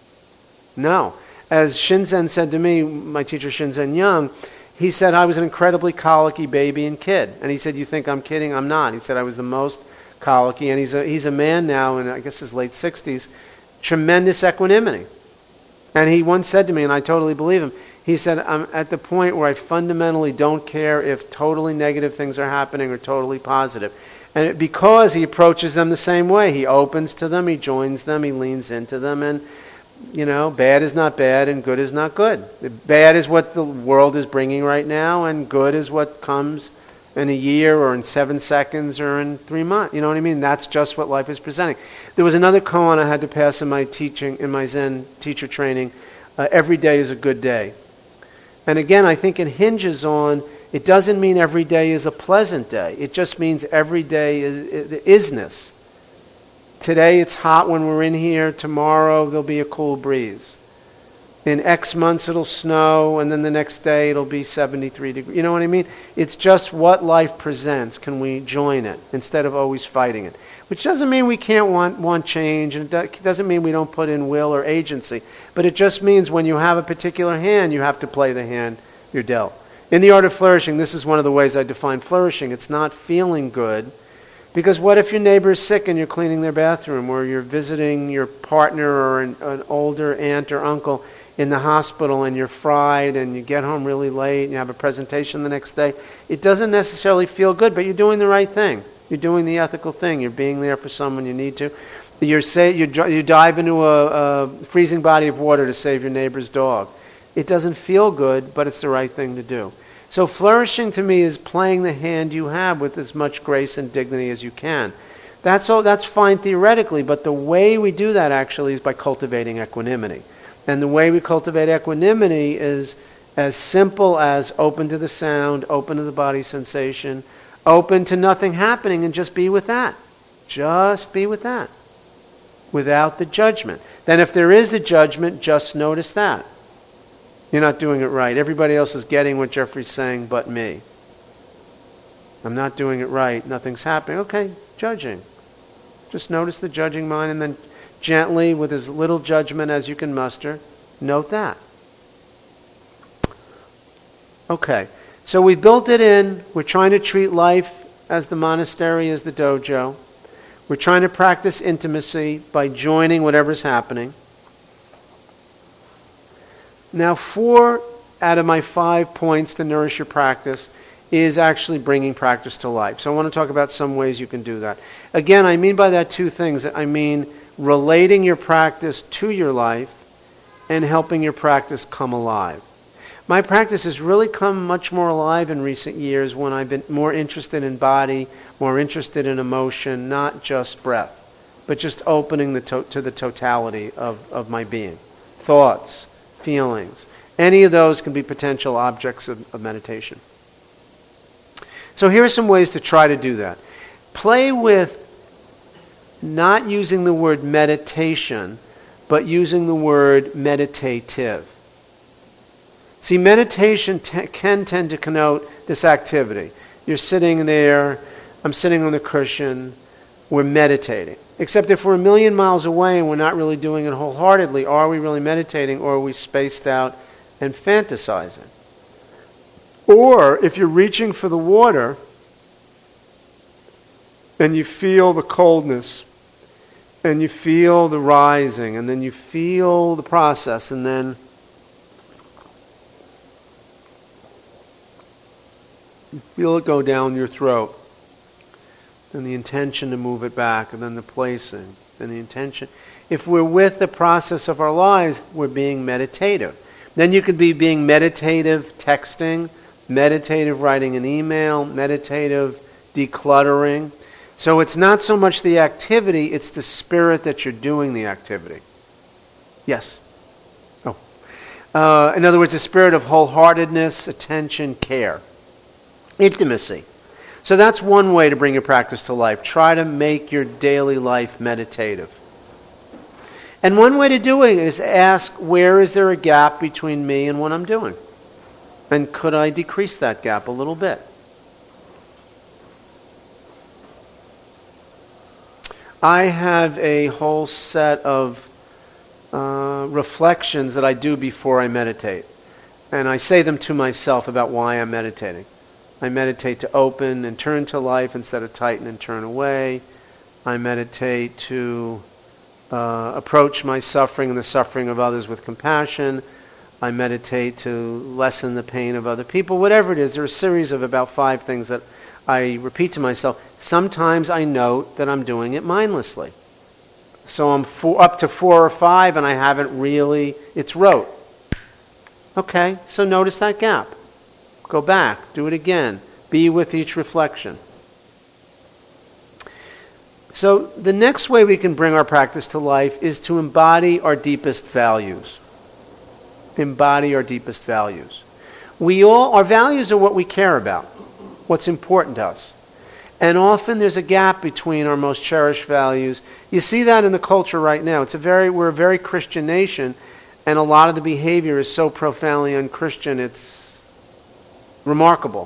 No. As Shinzen said to me, my teacher Shinzen Young, he said I was an incredibly colicky baby and kid. And he said, you think I'm kidding? I'm not. He said I was the most colicky. And he's a man now in, I guess, his late 60s. Tremendous equanimity. And he once said to me, and I totally believe him, he said, I'm at the point where I fundamentally don't care if totally negative things are happening or totally positive. And because he approaches them the same way, he opens to them, he joins them, he leans into them, and bad is not bad and good is not good. Bad is what the world is bringing right now, and good is what comes in a year or in 7 seconds or in 3 months. You know what I mean? That's just what life is presenting. There was another koan I had to pass in my teaching, in my Zen teacher training. Every day is a good day. And again, I think it hinges on, it doesn't mean every day is a pleasant day. It just means every day is isness. Today it's hot when we're in here. Tomorrow there'll be a cool breeze. In X months it'll snow, and then the next day it'll be 73 degrees. You know what I mean? It's just what life presents. Can we join it instead of always fighting it? Which doesn't mean we can't want change, and it doesn't mean we don't put in will or agency. But it just means when you have a particular hand, you have to play the hand you're dealt. In The Art of Flourishing, this is one of the ways I define flourishing. It's not feeling good. Because what if your neighbor is sick and you're cleaning their bathroom, or you're visiting your partner or an older aunt or uncle in the hospital and you're fried and you get home really late and you have a presentation the next day? It doesn't necessarily feel good, but you're doing the right thing. You're doing the ethical thing. You're being there for someone you need to. You dive into a freezing body of water to save your neighbor's dog. It doesn't feel good, but it's the right thing to do. So flourishing to me is playing the hand you have with as much grace and dignity as you can. That's fine theoretically, but the way we do that actually is by cultivating equanimity. And the way we cultivate equanimity is as simple as open to the sound, open to the body sensation, open to nothing happening, and just be with that. Just be with that. Without the judgment. Then if there is the judgment, just notice that. You're not doing it right. Everybody else is getting what Jeffrey's saying but me. I'm not doing it right. Nothing's happening. Okay, judging. Just notice the judging mind, and then gently, with as little judgment as you can muster, note that. Okay, so we built it in. We're trying to treat life as the monastery, as the dojo. We're trying to practice intimacy by joining whatever's happening. Now, 4 out of my 5 points to nourish your practice is actually bringing practice to life. So I want to talk about some ways you can do that. Again, I mean by that 2 things. I mean relating your practice to your life and helping your practice come alive. My practice has really come much more alive in recent years when I've been more interested in body, more interested in emotion, not just breath, but just opening to the totality of my being. Thoughts, feelings. Any of those can be potential objects of meditation. So here are some ways to try to do that. Play with not using the word meditation, but using the word meditative. See, meditation can tend to connote this activity. You're sitting there, I'm sitting on the cushion, we're meditating. Except if we're a million miles away and we're not really doing it wholeheartedly, are we really meditating, or are we spaced out and fantasizing? Or if you're reaching for the water and you feel the coldness and you feel the rising and then you feel the process and then you feel it go down your throat, and the intention to move it back, and then the placing, and the intention. If we're with the process of our lives, we're being meditative. Then you could be being meditative texting, meditative writing an email, meditative decluttering. So it's not so much the activity, it's the spirit that you're doing the activity. Yes? Oh. In other words, a spirit of wholeheartedness, attention, care. Intimacy. So that's one way to bring your practice to life. Try to make your daily life meditative. And one way to do it is ask, where is there a gap between me and what I'm doing? And could I decrease that gap a little bit? I have a whole set of reflections that I do before I meditate. And I say them to myself about why I'm meditating. I meditate to open and turn to life instead of tighten and turn away. I meditate to approach my suffering and the suffering of others with compassion. I meditate to lessen the pain of other people. Whatever it is, there are a series of about 5 things that I repeat to myself Sometimes I note that I'm doing it mindlessly. So I'm up to 4 or 5 and I haven't really, it's rote. Okay, so notice that gap. Go back, do it again. Be with each reflection. So the next way we can bring our practice to life is to embody our deepest values. Embody our deepest values. Our values are what we care about, what's important to us. And often there's a gap between our most cherished values. You see that in the culture right now. We're a very Christian nation, and a lot of the behavior is so profoundly unchristian, it's remarkable.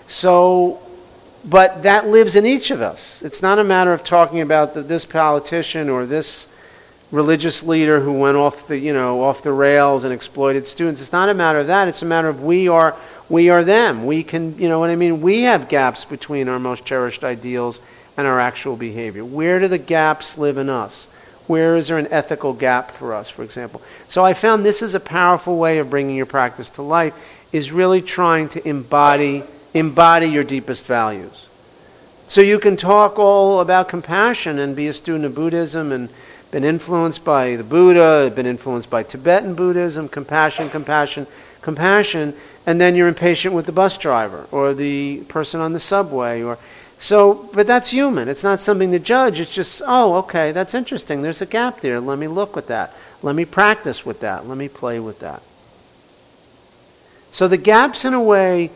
But that lives in each of us. It's not a matter of talking about this politician or this religious leader who went off the rails and exploited students. It's not a matter of that. It's a matter of we are them. We can, we have gaps between our most cherished ideals and our actual behavior. Where do the gaps live in us? Where is there an ethical gap for us, for example? So I found this is a powerful way of bringing your practice to life, is really trying to embody your deepest values. So you can talk all about compassion and be a student of Buddhism and been influenced by the Buddha, been influenced by Tibetan Buddhism, compassion, and then you're impatient with the bus driver or the person on the subway. But that's human. It's not something to judge. It's just, okay, that's interesting. There's a gap there. Let me look with that. Let me practice with that. Let me play with that. So the gaps, in a way,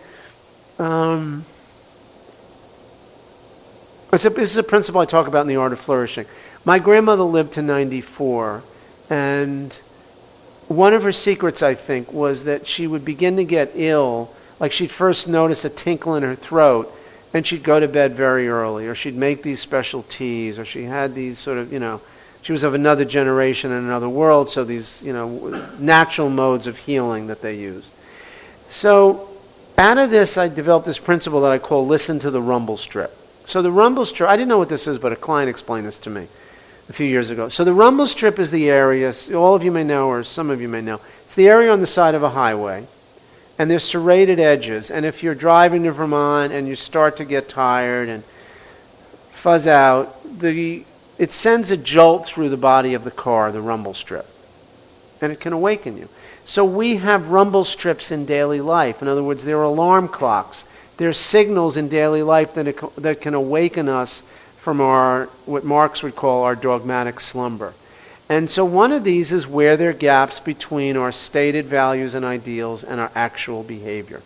this is a principle I talk about in The Art of Flourishing. My grandmother lived to 94, and one of her secrets, I think, was that she would begin to get ill, like she'd first notice a tinkle in her throat, and she'd go to bed very early, or she'd make these special teas, or she had these sort of, she was of another generation and another world, so these, natural modes of healing that they used. So out of this, I developed this principle that I call listen to the rumble strip. So the rumble strip, I didn't know what this is, but a client explained this to me a few years ago. So the rumble strip is the area, all of you may know, or some of you may know, it's the area on the side of a highway, and there's serrated edges, and if you're driving to Vermont and you start to get tired and fuzz out, it sends a jolt through the body of the car, the rumble strip, and it can awaken you. So we have rumble strips in daily life. In other words, there are alarm clocks. There are signals in daily life that can awaken us from what Marx would call our dogmatic slumber. And so one of these is where there are gaps between our stated values and ideals and our actual behavior.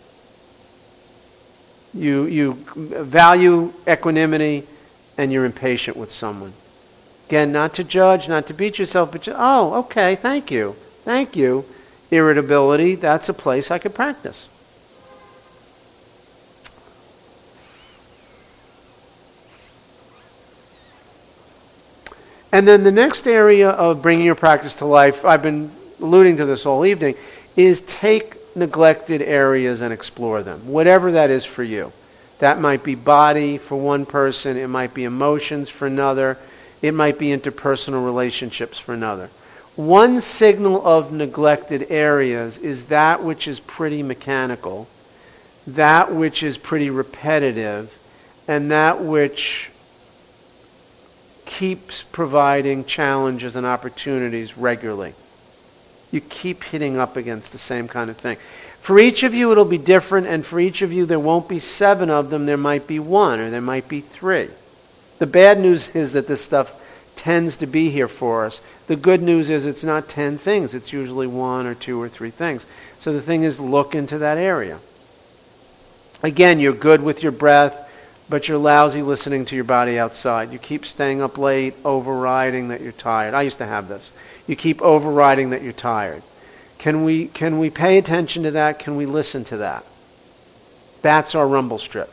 You value equanimity and you're impatient with someone. Again, not to judge, not to beat yourself, but okay, thank you. Irritability, that's a place I could practice. And then the next area of bringing your practice to life, I've been alluding to this all evening, is take neglected areas and explore them, whatever that is for you. That might be body for one person, it might be emotions for another, it might be interpersonal relationships for another. One signal of neglected areas is that which is pretty mechanical, that which is pretty repetitive, and that which keeps providing challenges and opportunities regularly. You keep hitting up against the same kind of thing. For each of you, it'll be different, and for each of you, there won't be 7 of them. There might be 1, or there might be 3. The bad news is that this stuff tends to be here for us. The good news is it's not 10 things. It's usually 1 or 2 or 3 things. So the thing is, look into that area. Again, you're good with your breath, but you're lousy listening to your body outside. You keep staying up late, overriding that you're tired. I used to have this. You keep overriding that you're tired. Can we pay attention to that? Can we listen to that? That's our rumble strip.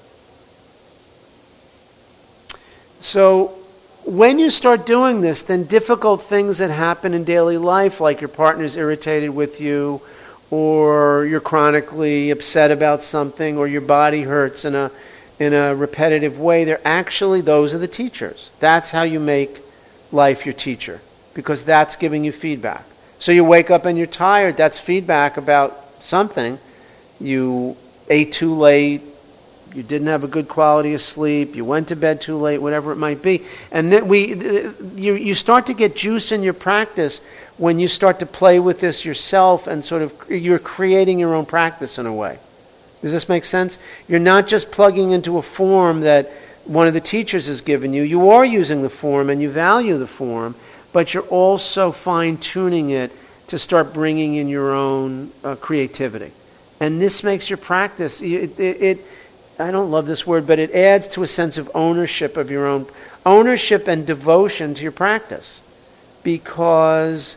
So when you start doing this, then difficult things that happen in daily life, like your partner's irritated with you, or you're chronically upset about something, or your body hurts in a repetitive way, those are the teachers. That's how you make life your teacher, because that's giving you feedback. So you wake up and you're tired, that's feedback about something. You ate too late, you didn't have a good quality of sleep, you went to bed too late, whatever it might be. And then you start to get juice in your practice when you start to play with this yourself and sort of you're creating your own practice in a way. Does this make sense? You're not just plugging into a form that one of the teachers has given you. You are using the form and you value the form, but you're also fine-tuning it to start bringing in your own creativity. And this makes your practice, I don't love this word, but it adds to a sense of ownership of your own, ownership and devotion to your practice. Because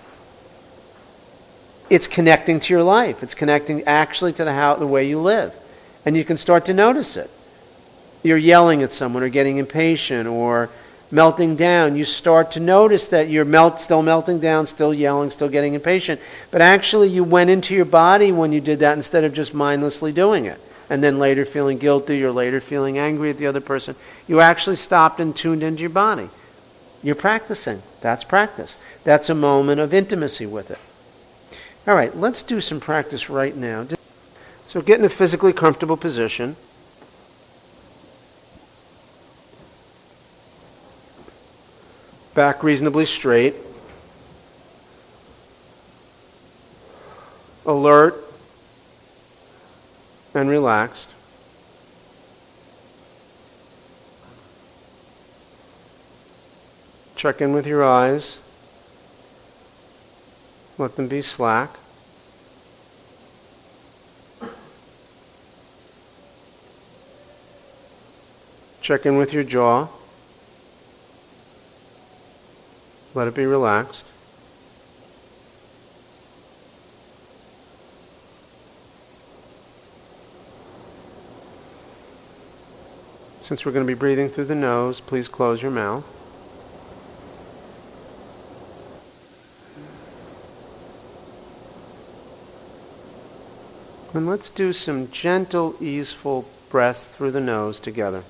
it's connecting to your life. It's connecting actually to the way you live. And you can start to notice it. You're yelling at someone or getting impatient or melting down. You start to notice that you're still melting down, still yelling, still getting impatient. But actually you went into your body when you did that instead of just mindlessly doing it. And then later feeling guilty or later feeling angry at the other person. You actually stopped and tuned into your body. You're practicing. That's practice. That's a moment of intimacy with it. All right, let's do some practice right now. So get in a physically comfortable position. Back reasonably straight. Alert and relaxed. Check in with your eyes. Let them be slack. Check in with your jaw. Let it be relaxed. Since we're going to be breathing through the nose, please close your mouth. And let's do some gentle, easeful breaths through the nose together.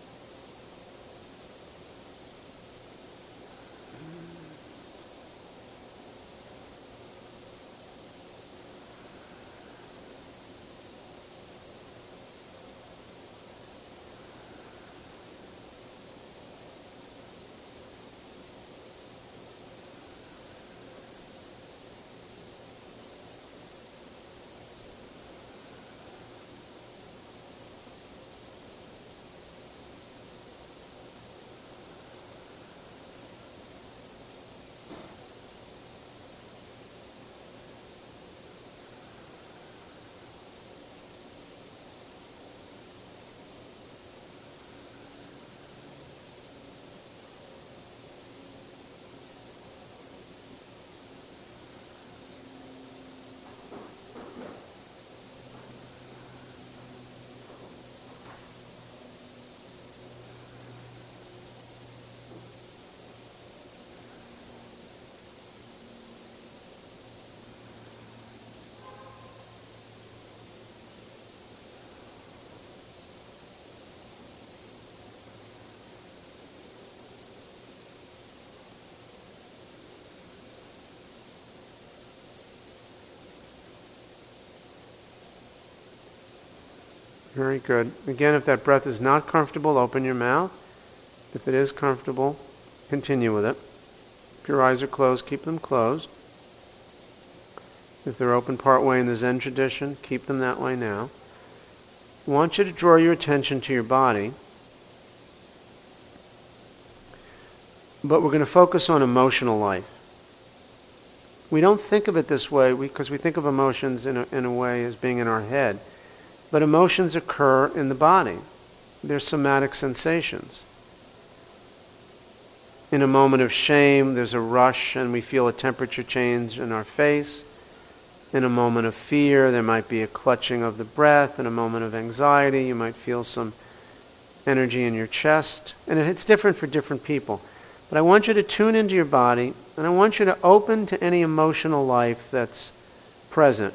Very good. Again, if that breath is not comfortable, open your mouth. If it is comfortable, continue with it. If your eyes are closed, keep them closed. If they're open partway in the Zen tradition, keep them that way now. I want you to draw your attention to your body, but we're going to focus on emotional life. We don't think of it this way because we think of emotions in a way as being in our head. But emotions occur in the body. They're somatic sensations. In a moment of shame, there's a rush and we feel a temperature change in our face. In a moment of fear, there might be a clutching of the breath. In a moment of anxiety, you might feel some energy in your chest. And it's different for different people. But I want you to tune into your body, and I want you to open to any emotional life that's present.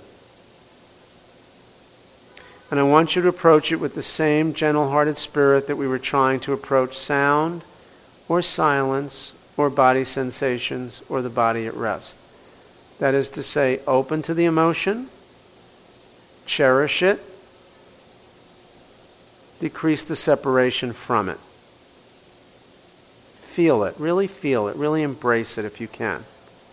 And I want you to approach it with the same gentle-hearted spirit that we were trying to approach sound or silence or body sensations or the body at rest. That is to say, open to the emotion, cherish it, decrease the separation from it. Feel it, really embrace it if you can.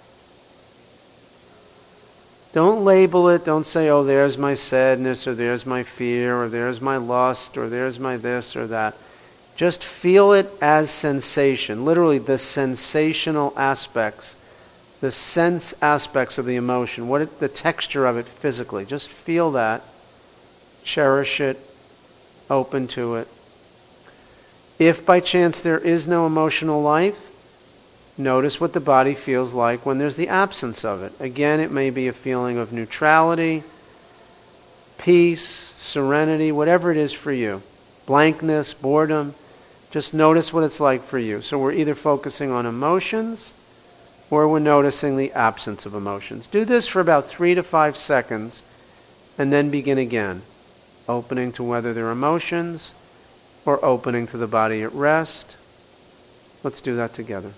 Don't label it, don't say, oh, there's my sadness, or there's my fear, or there's my lust, or there's my this or that. Just feel it as sensation, literally the sensational aspects, the sense aspects of the emotion, the texture of it physically. Just feel that, cherish it, open to it. If by chance there is no emotional life, notice what the body feels like when there's the absence of it. Again, it may be a feeling of neutrality, peace, serenity, whatever it is for you. Blankness, boredom. Just notice what it's like for you. So we're either focusing on emotions or we're noticing the absence of emotions. Do this for about 3 to 5 seconds and then begin again. Opening to whether they're emotions or opening to the body at rest. Let's do that together.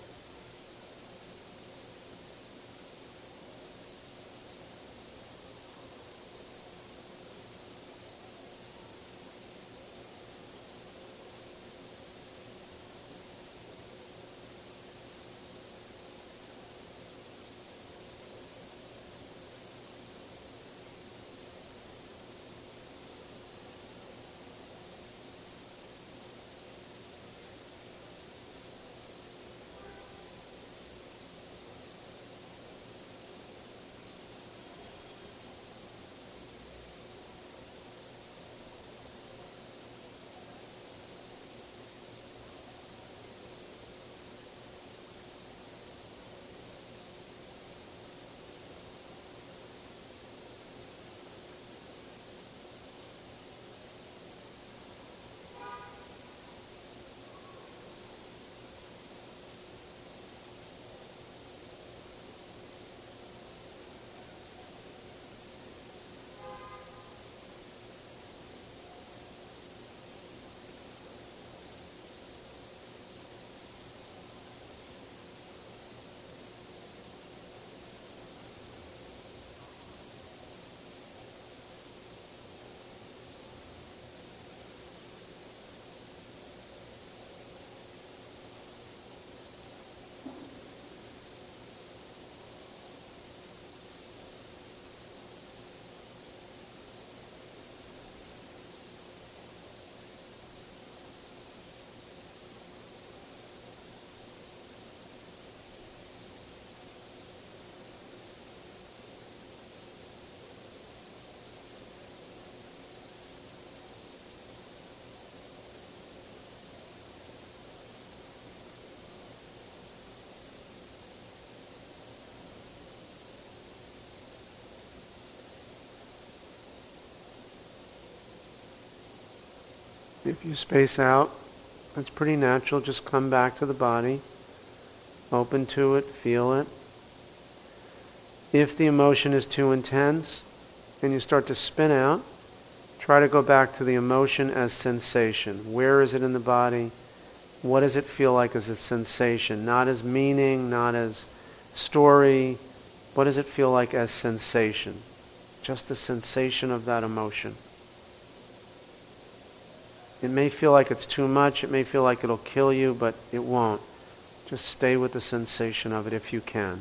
If you space out, it's pretty natural. Just come back to the body. Open to it, feel it. If the emotion is too intense and you start to spin out, try to go back to the emotion as sensation. Where is it in the body? What does it feel like as a sensation? Not as meaning, not as story. What does it feel like as sensation? Just the sensation of that emotion. It may feel like it's too much. It may feel like it'll kill you, but it won't. Just stay with the sensation of it if you can.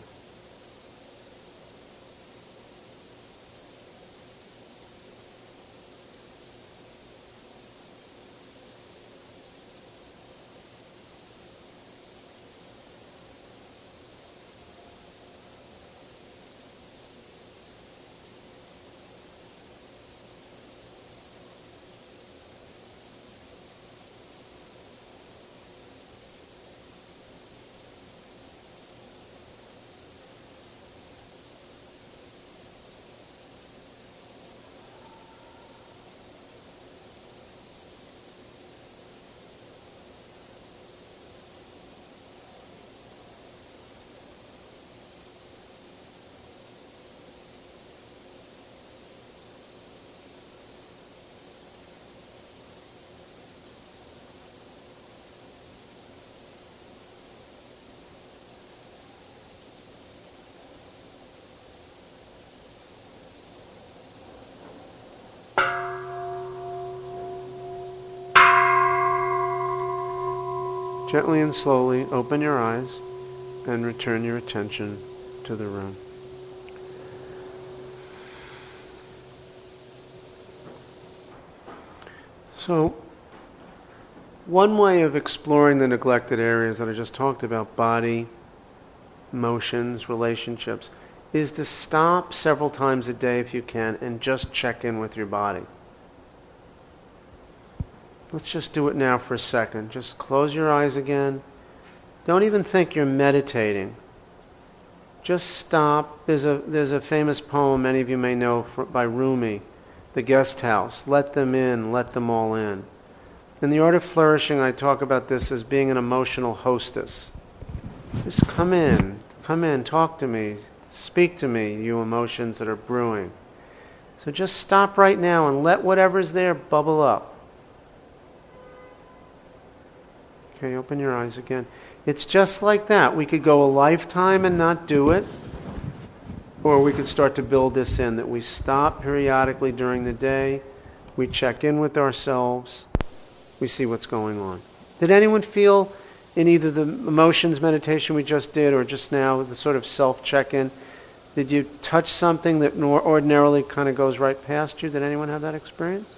Gently and slowly open your eyes and return your attention to the room. So, one way of exploring the neglected areas that I just talked about, body, emotions, relationships, is to stop several times a day if you can and just check in with your body. Let's just do it now for a second. Just close your eyes again. Don't even think you're meditating. Just stop. There's a famous poem many of you may know by Rumi, The Guest House. Let them in, let them all in. In The Art of Flourishing, I talk about this as being an emotional hostess. Just come in, talk to me, speak to me, you emotions that are brewing. So just stop right now and let whatever's there bubble up. Okay, open your eyes again. It's just like that. We could go a lifetime and not do it, or we could start to build this in, that we stop periodically during the day, we check in with ourselves, we see what's going on. Did anyone feel in either the emotions meditation we just did or just now, the sort of self-check-in, did you touch something that ordinarily kind of goes right past you? Did anyone have that experience?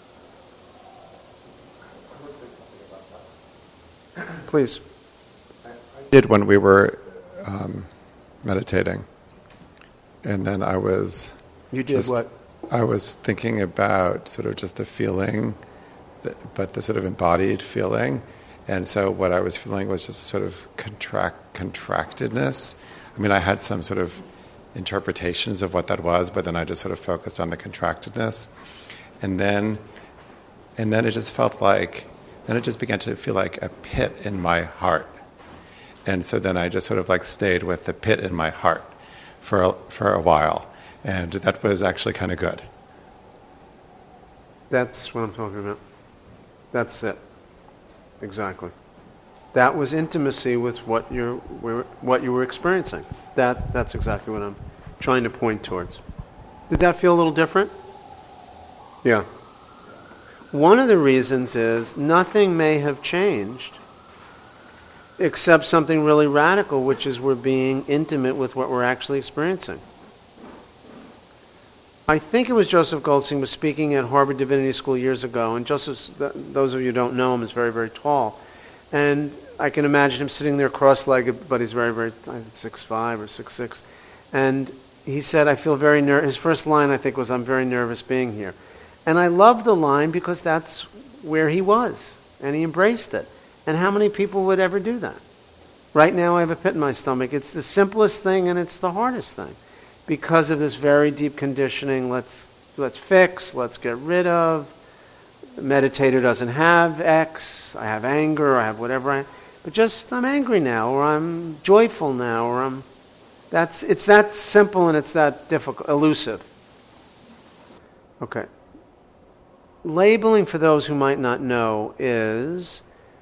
Please. I did when we were meditating. And then I was... You did what? I was thinking about sort of just the feeling, but the sort of embodied feeling. And so what I was feeling was just a sort of contractedness. I mean, I had some sort of interpretations of what that was, but then I just sort of focused on the contractedness. And then it just felt like... Then it just began to feel like a pit in my heart. And so then I just sort of like stayed with the pit in my heart for a while. And that was actually kind of good. That's what I'm talking about. That's it. Exactly. That was intimacy with what you were experiencing. That's exactly what I'm trying to point towards. Did that feel a little different? Yeah. One of the reasons is nothing may have changed except something really radical, which is we're being intimate with what we're actually experiencing. I think it was Joseph Goldstein was speaking at Harvard Divinity School years ago, and Joseph, those of you who don't know him, is very, very tall. And I can imagine him sitting there cross-legged, but he's very, very, 6'5" or 6'6". And he said, I feel very nervous. His first line, I think, was, I'm very nervous being here. And I love the line because that's where he was, and he embraced it. And how many people would ever do that? Right now I have a pit in my stomach. It's the simplest thing and it's the hardest thing. Because of this very deep conditioning, let's fix, let's get rid of. The meditator doesn't have X, I have anger, I have whatever but just I'm angry now, or I'm joyful now, or it's that simple and it's that difficult, elusive. Okay. Labeling, for those who might not know, is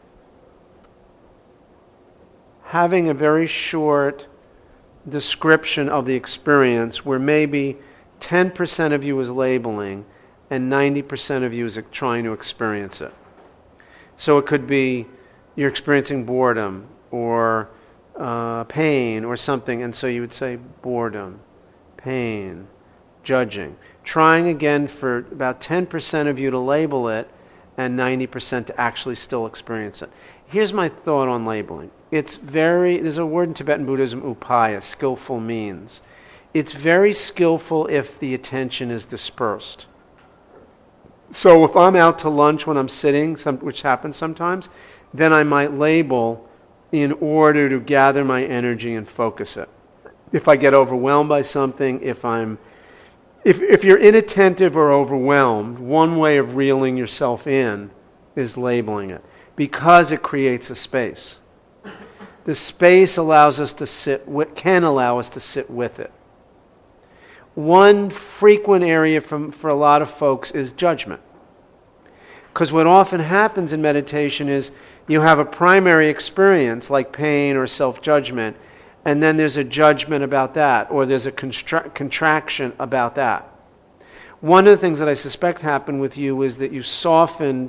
having a very short description of the experience where maybe 10% of you is labeling and 90% of you is trying to experience it. So it could be you're experiencing boredom or pain or something, and so you would say boredom, pain, judging. Trying again for about 10% of you to label it and 90% to actually still experience it. Here's my thought on labeling. There's a word in Tibetan Buddhism, upaya, skillful means. It's very skillful if the attention is dispersed. So if I'm out to lunch when I'm sitting, which happens sometimes, then I might label in order to gather my energy and focus it. If I get overwhelmed by something, if you're inattentive or overwhelmed, one way of reeling yourself in is labeling it, because it creates a space. The space allows us to can allow us to sit with it. One frequent area for a lot of folks is judgment. Because what often happens in meditation is you have a primary experience like pain or self-judgment, and then there's a judgment about that, or there's a contraction about that. One of the things that I suspect happened with you is that you softened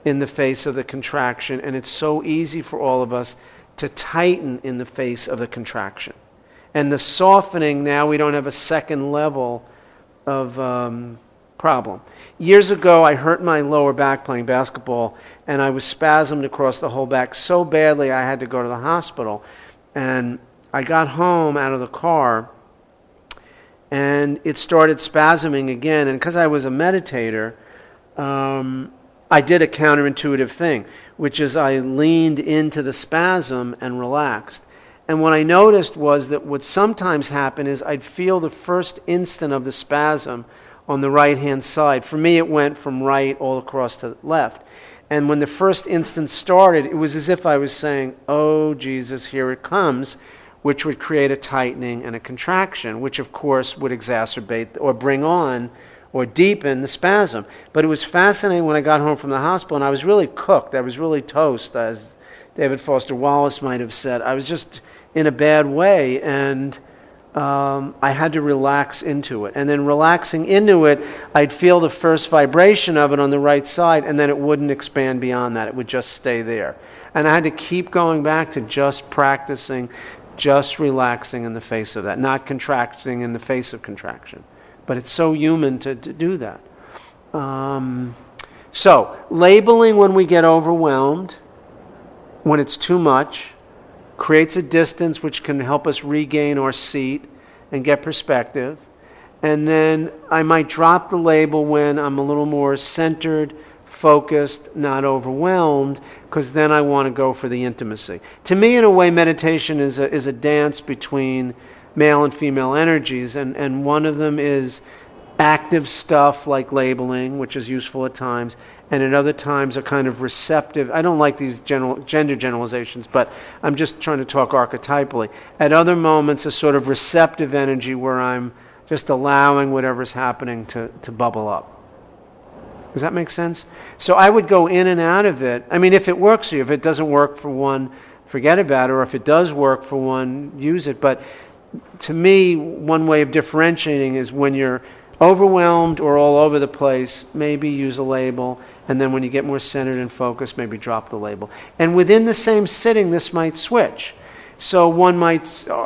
in the face of the contraction, and it's so easy for all of us to tighten in the face of the contraction. And the softening, now we don't have a second level of problem. Years ago, I hurt my lower back playing basketball, and I was spasmed across the whole back so badly I had to go to the hospital. And I got home out of the car, and it started spasming again. And because I was a meditator, I did a counterintuitive thing, which is I leaned into the spasm and relaxed. And what I noticed was that what sometimes happened is I'd feel the first instant of the spasm on the right-hand side. For me, it went from right all across to left. And when the first instant started, it was as if I was saying, "Oh, Jesus, here it comes," which would create a tightening and a contraction, which of course would exacerbate or bring on or deepen the spasm. But it was fascinating when I got home from the hospital, and I was really cooked. I was really toast, as David Foster Wallace might have said. I was just in a bad way, and I had to relax into it. And then relaxing into it, I'd feel the first vibration of it on the right side, and then it wouldn't expand beyond that. It would just stay there. And I had to keep going back to just practicing, just relaxing in the face of that, not contracting in the face of contraction. But it's so human to do that. So, labeling when we get overwhelmed, when it's too much, creates a distance which can help us regain our seat and get perspective. And then I might drop the label when I'm a little more centered, focused, not overwhelmed, because then I want to go for the intimacy. To me, in a way, meditation is a dance between male and female energies, and one of them is active stuff like labeling, which is useful at times, and at other times a kind of receptive. I don't like these gender generalizations, but I'm just trying to talk archetypally. At other moments, a sort of receptive energy where I'm just allowing whatever's happening to bubble up. Does that make sense? So I would go in and out of it. I mean, if it works for you. If it doesn't work for one, forget about it. Or if it does work for one, use it. But to me, one way of differentiating is when you're overwhelmed or all over the place, maybe use a label. And then when you get more centered and focused, maybe drop the label. And within the same sitting, this might switch. So one might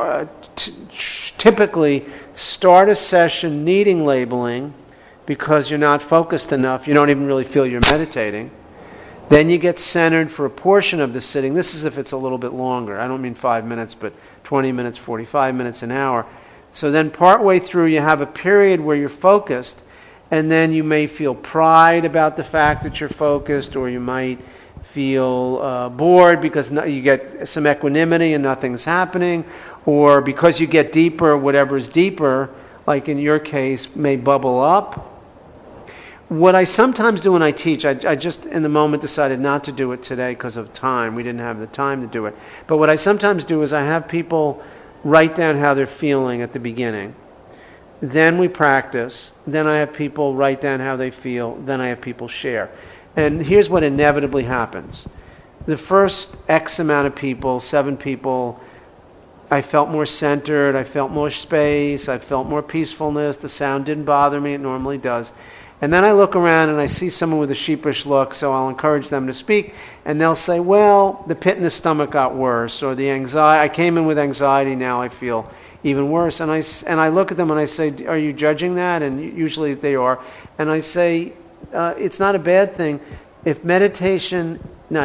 typically start a session needing labeling because you're not focused enough. You don't even really feel you're meditating. Then you get centered for a portion of the sitting. This is if it's a little bit longer. I don't mean 5 minutes, but 20 minutes, 45 minutes, an hour. So then partway through, you have a period where you're focused, and then you may feel pride about the fact that you're focused, or you might feel bored because you get some equanimity and nothing's happening, or because you get deeper, whatever is deeper, like in your case, may bubble up. What I sometimes do when I teach, I just in the moment decided not to do it today because of time. We didn't have the time to do it. But what I sometimes do is I have people write down how they're feeling at the beginning. Then we practice. Then I have people write down how they feel. Then I have people share. And here's what inevitably happens. The first X amount of people, 7 people, I felt more centered. I felt more space. I felt more peacefulness. The sound didn't bother me. It normally does. And then I look around and I see someone with a sheepish look, so I'll encourage them to speak, and they'll say, well, the pit in the stomach got worse, or the anxiety, I came in with anxiety, now I feel even worse. And I look at them and I say, are you judging that? And usually they are. And I say, it's not a bad thing if meditation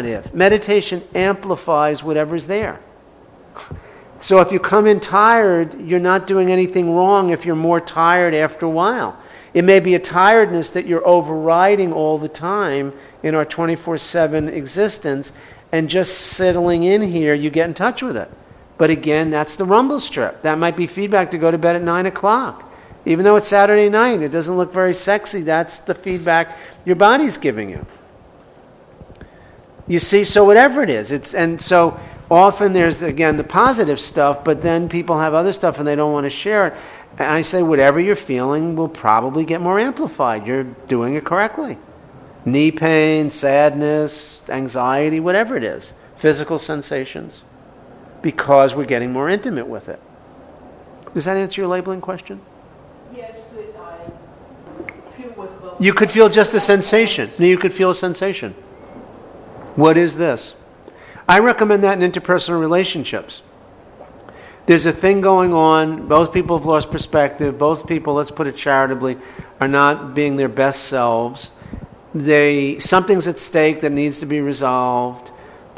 amplifies whatever's there. So if you come in tired, you're not doing anything wrong if you're more tired after a while. It may be a tiredness that you're overriding all the time in our 24/7 existence, and just settling in here, you get in touch with it. But again, that's the rumble strip. That might be feedback to go to bed at 9 o'clock. Even though it's Saturday night, it doesn't look very sexy. That's the feedback your body's giving you. You see, so whatever it is, and so often there's, again, the positive stuff, but then people have other stuff and they don't want to share it. And I say, whatever you're feeling will probably get more amplified. You're doing it correctly. Knee pain, sadness, anxiety, whatever it is. Physical sensations. Because we're getting more intimate with it. Does that answer your labeling question? Yes, but I feel what's bubbling. You could feel just a sensation. No, you could feel a sensation. What is this? I recommend that in interpersonal relationships. There's a thing going on, both people have lost perspective, both people, let's put it charitably, are not being their best selves. Something's at stake that needs to be resolved, ...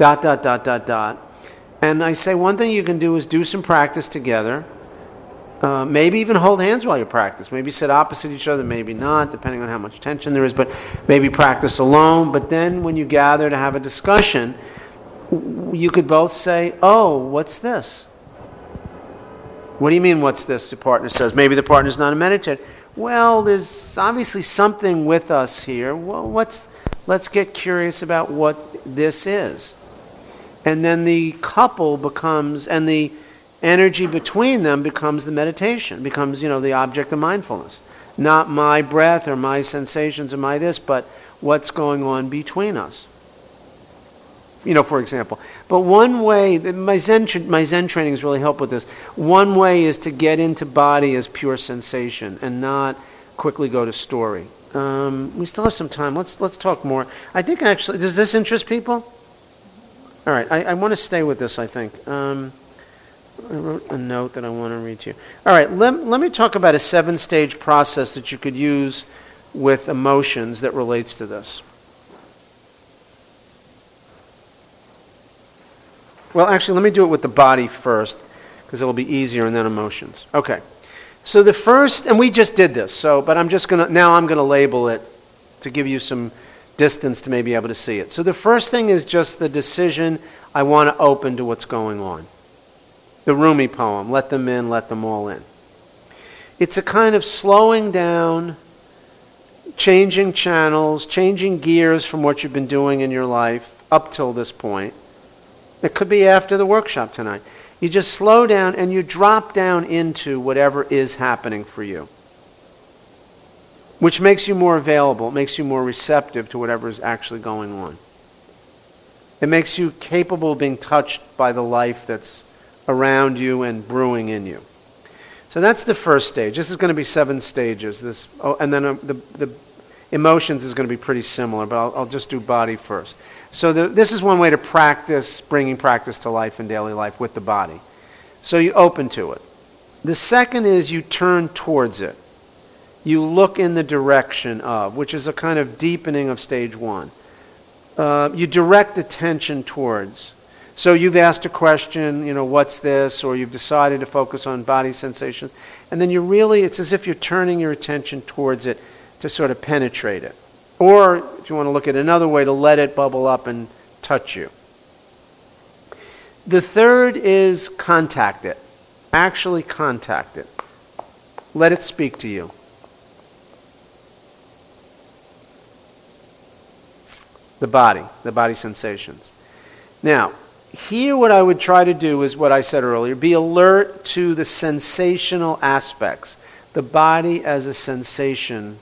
And I say one thing you can do is do some practice together. Maybe even hold hands while you practice. Maybe sit opposite each other, maybe not, depending on how much tension there is, but maybe practice alone. But then when you gather to have a discussion, you could both say, oh, what's this? What do you mean, what's this? The partner says. Maybe the partner's not a meditator. Well, there's obviously something with us here. Well, let's get curious about what this is. And then the couple becomes, and the energy between them becomes the meditation, becomes, the object of mindfulness. Not my breath or my sensations or my this, but what's going on between us. For example. But one way, my Zen trainings really help with this. One way is to get into body as pure sensation and not quickly go to story. We still have some time. Let's talk more. I think actually, does this interest people? All right, I want to stay with this, I think. I wrote a note that I want to read to you. All right, let me talk about a 7-stage process that you could use with emotions that relates to this. Well, actually, let me do it with the body first, because it'll be easier, and then emotions. Okay. So the first, and we just did this, but I'm going to label it to give you some distance to maybe be able to see it. So the first thing is just the decision, I want to open to what's going on. The Rumi poem, let them in, let them all in. It's a kind of slowing down, changing channels, changing gears from what you've been doing in your life up till this point. It could be after the workshop tonight. You just slow down and you drop down into whatever is happening for you, which makes you more available, makes you more receptive to whatever is actually going on. It makes you capable of being touched by the life that's around you and brewing in you. So that's the first stage. This is going to be 7 stages. And then the emotions is going to be pretty similar, but I'll just do body first. So this is one way to practice bringing practice to life in daily life with the body. So you open to it. The second is you turn towards it. You look in the direction of, which is a kind of deepening of stage 1. You direct attention towards. So you've asked a question, what's this? Or you've decided to focus on body sensations. And then it's as if you're turning your attention towards it to sort of penetrate it. Or, if you want to look at another way, to let it bubble up and touch you. The third is contact it. Actually contact it. Let it speak to you. The body sensations. Now, here what I would try to do is what I said earlier, be alert to the sensational aspects. The body as a sensation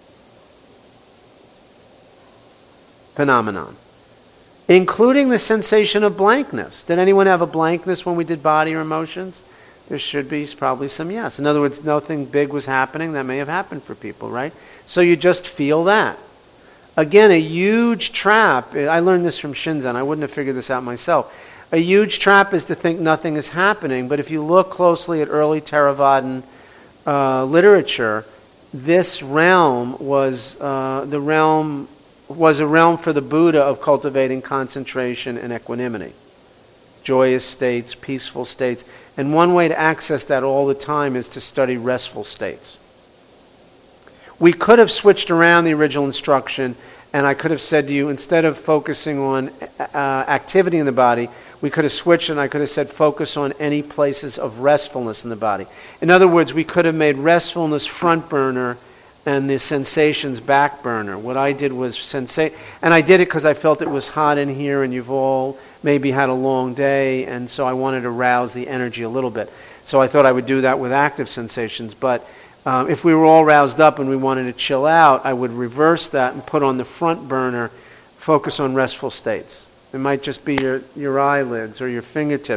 phenomenon, including the sensation of blankness. Did anyone have a blankness when we did body or emotions? There should be probably some yes. In other words, nothing big was happening. That may have happened for people, right? So you just feel that. Again, a huge trap, I learned this from Shinzen, I wouldn't have figured this out myself. A huge trap is to think nothing is happening, but if you look closely at early Theravadan literature, this realm was a realm for the Buddha of cultivating concentration and equanimity. Joyous states, peaceful states. And one way to access that all the time is to study restful states. We could have switched around the original instruction, and I could have said to you, instead of focusing on activity in the body, we could have switched and I could have said focus on any places of restfulness in the body. In other words, we could have made restfulness front burner and the sensations back burner. What I did was and I did it because I felt it was hot in here and you've all maybe had a long day, and so I wanted to rouse the energy a little bit. So I thought I would do that with active sensations, but if we were all roused up and we wanted to chill out, I would reverse that and put on the front burner, focus on restful states. It might just be your eyelids or your fingertips.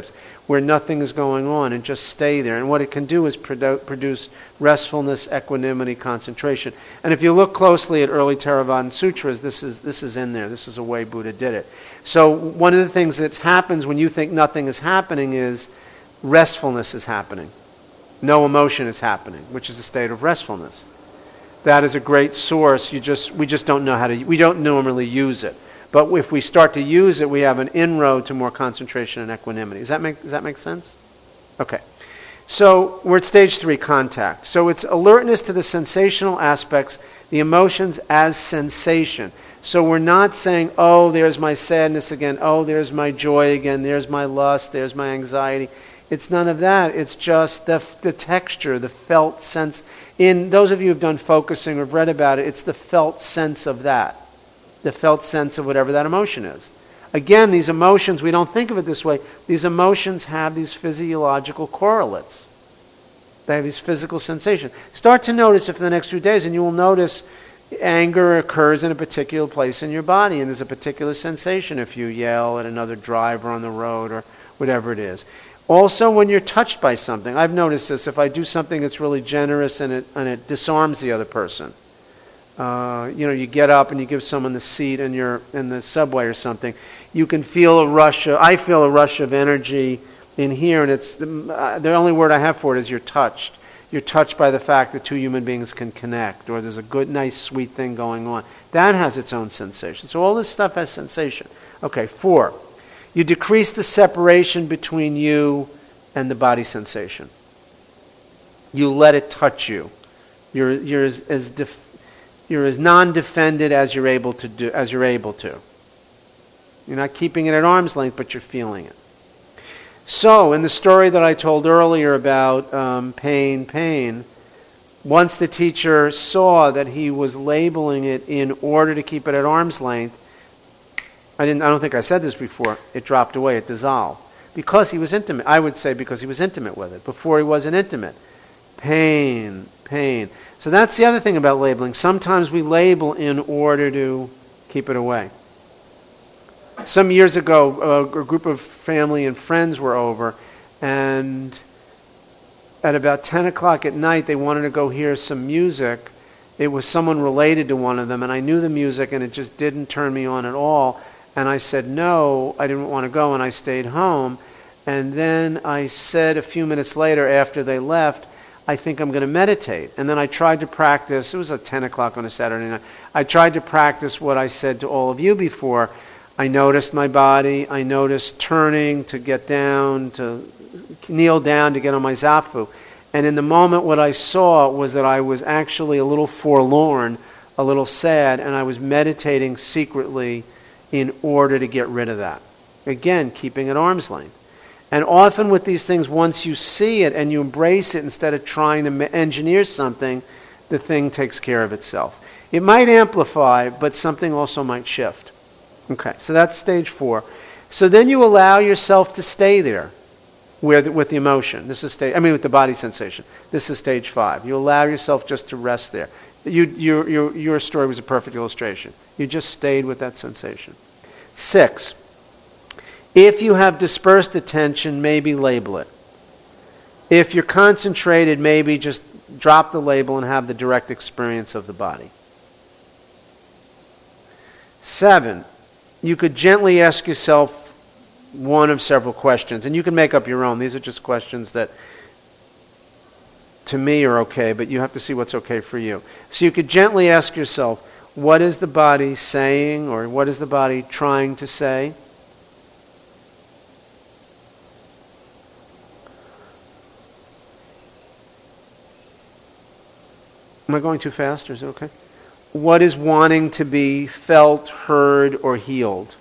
where nothing is going on, and just stay there. And what it can do is produce restfulness, equanimity, concentration. And if you look closely at early Theravada sutras, this is in there. This is a way Buddha did it. So one of the things that happens when you think nothing is happening is restfulness is happening. No emotion is happening, which is a state of restfulness. That is a great source. We just don't know we don't normally use it. But if we start to use it, we have an inroad to more concentration and equanimity. Does that make sense? Okay. So we're at stage 3, contact. So it's alertness to the sensational aspects, the emotions as sensation. So we're not saying, oh, there's my sadness again, oh, there's my joy again, there's my lust, there's my anxiety. It's none of that. It's just the texture, the felt sense. In those of you who've done focusing or have read about it, it's the felt sense of that. The felt sense of whatever that emotion is. Again, these emotions, we don't think of it this way, these emotions have these physiological correlates. They have these physical sensations. Start to notice it for the next few days, and you will notice anger occurs in a particular place in your body, and there's a particular sensation if you yell at another driver on the road or whatever it is. Also, when you're touched by something, I've noticed this, if I do something that's really generous and it disarms the other person. You get up and you give someone the seat in the subway or something, you can feel I feel a rush of energy in here, and it's the only word I have for it is you're touched. You're touched by the fact that two human beings can connect, or there's a good, nice, sweet thing going on. That has its own sensation. So all this stuff has sensation. Okay, 4. You decrease the separation between you and the body sensation. You let it touch you. You're as non-defended as you're able to. You're not keeping it at arm's length, but you're feeling it. So, in the story that I told earlier about pain, once the teacher saw that he was labeling it in order to keep it at arm's length, I don't think I said this before, it dropped away, it dissolved. Because he was intimate. I would say because he was intimate with it. Before he wasn't intimate. Pain. So that's the other thing about labeling. Sometimes we label in order to keep it away. Some years ago, a group of family and friends were over, and at about 10 o'clock at night, they wanted to go hear some music. It was someone related to one of them, and I knew the music, and it just didn't turn me on at all. And I said no, I didn't want to go, and I stayed home. And then I said a few minutes later, after they left, I think I'm going to meditate. And then I tried to practice, it was at 10 o'clock on a Saturday night, I tried to practice what I said to all of you before. I noticed my body, I noticed turning to get down, to kneel down to get on my zafu. And in the moment what I saw was that I was actually a little forlorn, a little sad, and I was meditating secretly in order to get rid of that. Again, keeping at arm's length. And often with these things, once you see it and you embrace it instead of trying to engineer something, the thing takes care of itself. It might amplify, but something also might shift. Okay, so that's stage 4. So then you allow yourself to stay there with the emotion. This is with the body sensation. This is stage 5. You allow yourself just to rest there. Your story was a perfect illustration. You just stayed with that sensation. 6. If you have dispersed attention, maybe label it. If you're concentrated, maybe just drop the label and have the direct experience of the body. 7. You could gently ask yourself one of several questions, and you can make up your own. These are just questions that, to me, are okay, but you have to see what's okay for you. So you could gently ask yourself, what is the body saying, or what is the body trying to say? Am I going too fast, or is it okay? What is wanting to be felt, heard, or healed?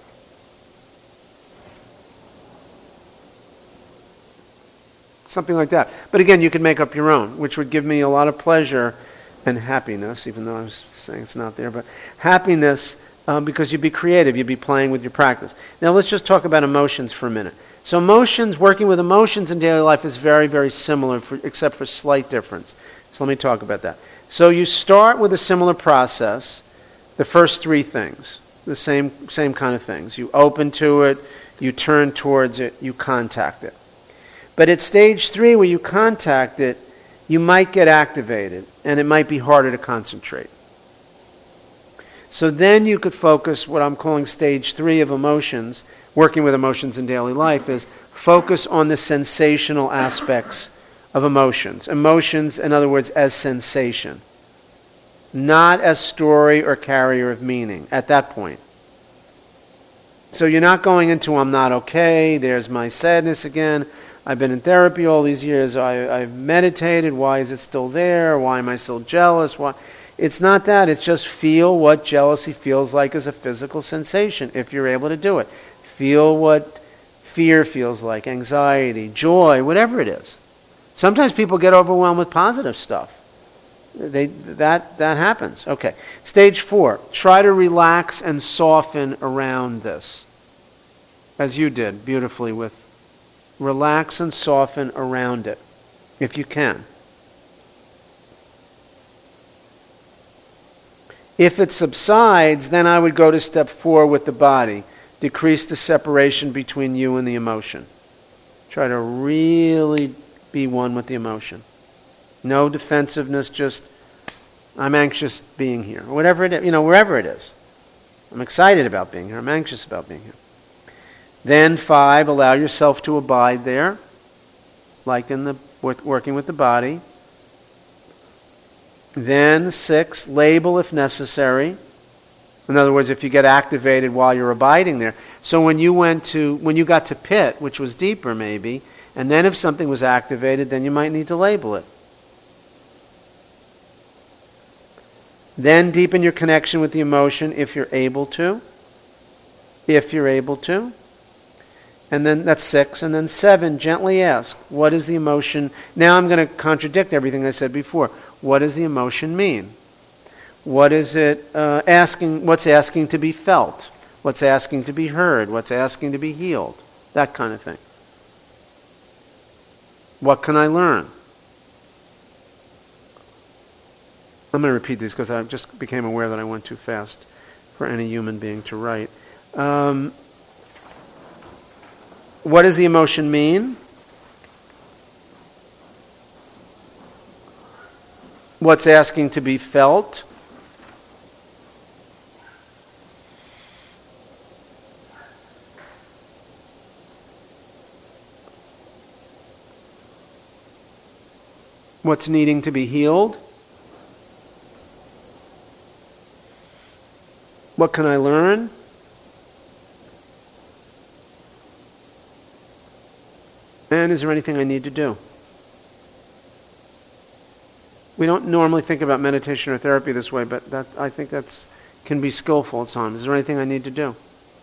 Something like that. But again, you can make up your own, which would give me a lot of pleasure and happiness, even though I was saying it's not there, but happiness because you'd be creative, you'd be playing with your practice. Now let's just talk about emotions for a minute. So emotions, working with emotions in daily life is very, very similar, except for slight difference. So let me talk about that. So you start with a similar process, the first 3 things, the same kind of things. You open to it, you turn towards it, you contact it. But at stage 3, where you contact it, you might get activated, and it might be harder to concentrate. So then you could focus, what I'm calling stage 3 of emotions, working with emotions in daily life, is focus on the sensational aspects of emotions. Emotions, in other words, as sensation, not as story or carrier of meaning at that point. So you're not going into, I'm not okay, there's my sadness again, I've been in therapy all these years, I've meditated, why is it still there, why am I still jealous, why? It's not that, it's just feel what jealousy feels like as a physical sensation, if you're able to do it. Feel what fear feels like, anxiety, joy, whatever it is. Sometimes people get overwhelmed with positive stuff. That happens. Okay. Stage 4. Try to relax and soften around this. As you did beautifully with relax and soften around it, if you can. If it subsides, then I would go to step 4 with the body. Decrease the separation between you and the emotion. Try to really be one with the emotion. No defensiveness, just, I'm anxious being here. Or whatever it is, wherever it is. I'm excited about being here. I'm anxious about being here. Then 5, allow yourself to abide there, like in the working with the body. Then 6, label if necessary. In other words, if you get activated while you're abiding there. So when you got to pit, which was deeper maybe, and then if something was activated, then you might need to label it. Then deepen your connection with the emotion if you're able to. If you're able to. And then that's 6. And then 7, gently ask, what is the emotion? Now I'm going to contradict everything I said before. What does the emotion mean? What is it asking? What's asking to be felt? What's asking to be heard? What's asking to be healed? That kind of thing. What can I learn? I'm going to repeat these because I just became aware that I went too fast for any human being to write. What does the emotion mean? What's asking to be felt? What's needing to be healed? What can I learn? And is there anything I need to do? We don't normally think about meditation or therapy this way, but I think that can be skillful at times. Is there anything I need to do?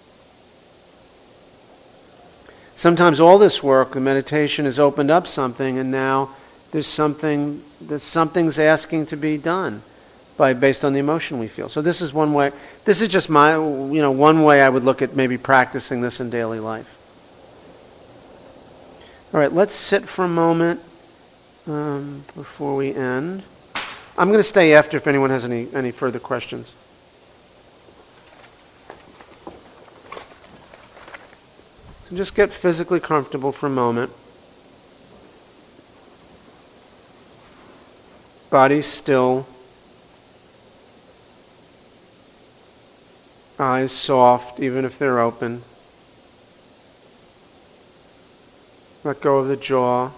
Sometimes all this work, the meditation, has opened up something, and now something's asking to be done based on the emotion we feel. So this is one way. This is just one way I would look at maybe practicing this in daily life. All right, let's sit for a moment before we end. I'm going to stay after if anyone has any further questions. So just get physically comfortable for a moment. Body still. Eyes soft, even if they're open. Let go of the jaw.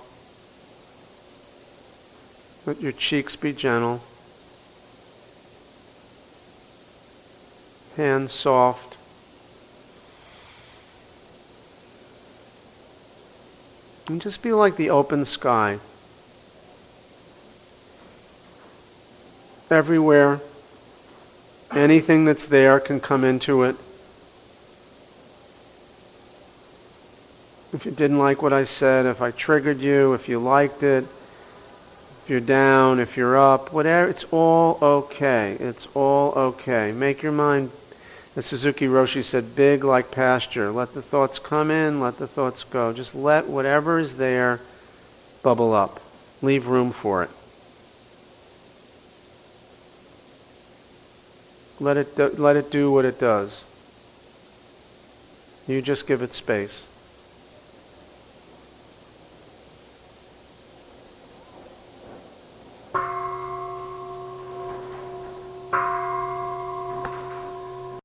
Let your cheeks be gentle. Hands soft. And just be like the open sky. Everywhere, anything that's there can come into it. If you didn't like what I said, if I triggered you, if you liked it, if you're down, if you're up, whatever, it's all okay. It's all okay. Make your mind, as Suzuki Roshi said, big like pasture. Let the thoughts come in, let the thoughts go. Just let whatever is there bubble up. Leave room for it. Let it do what it does. You just give it space.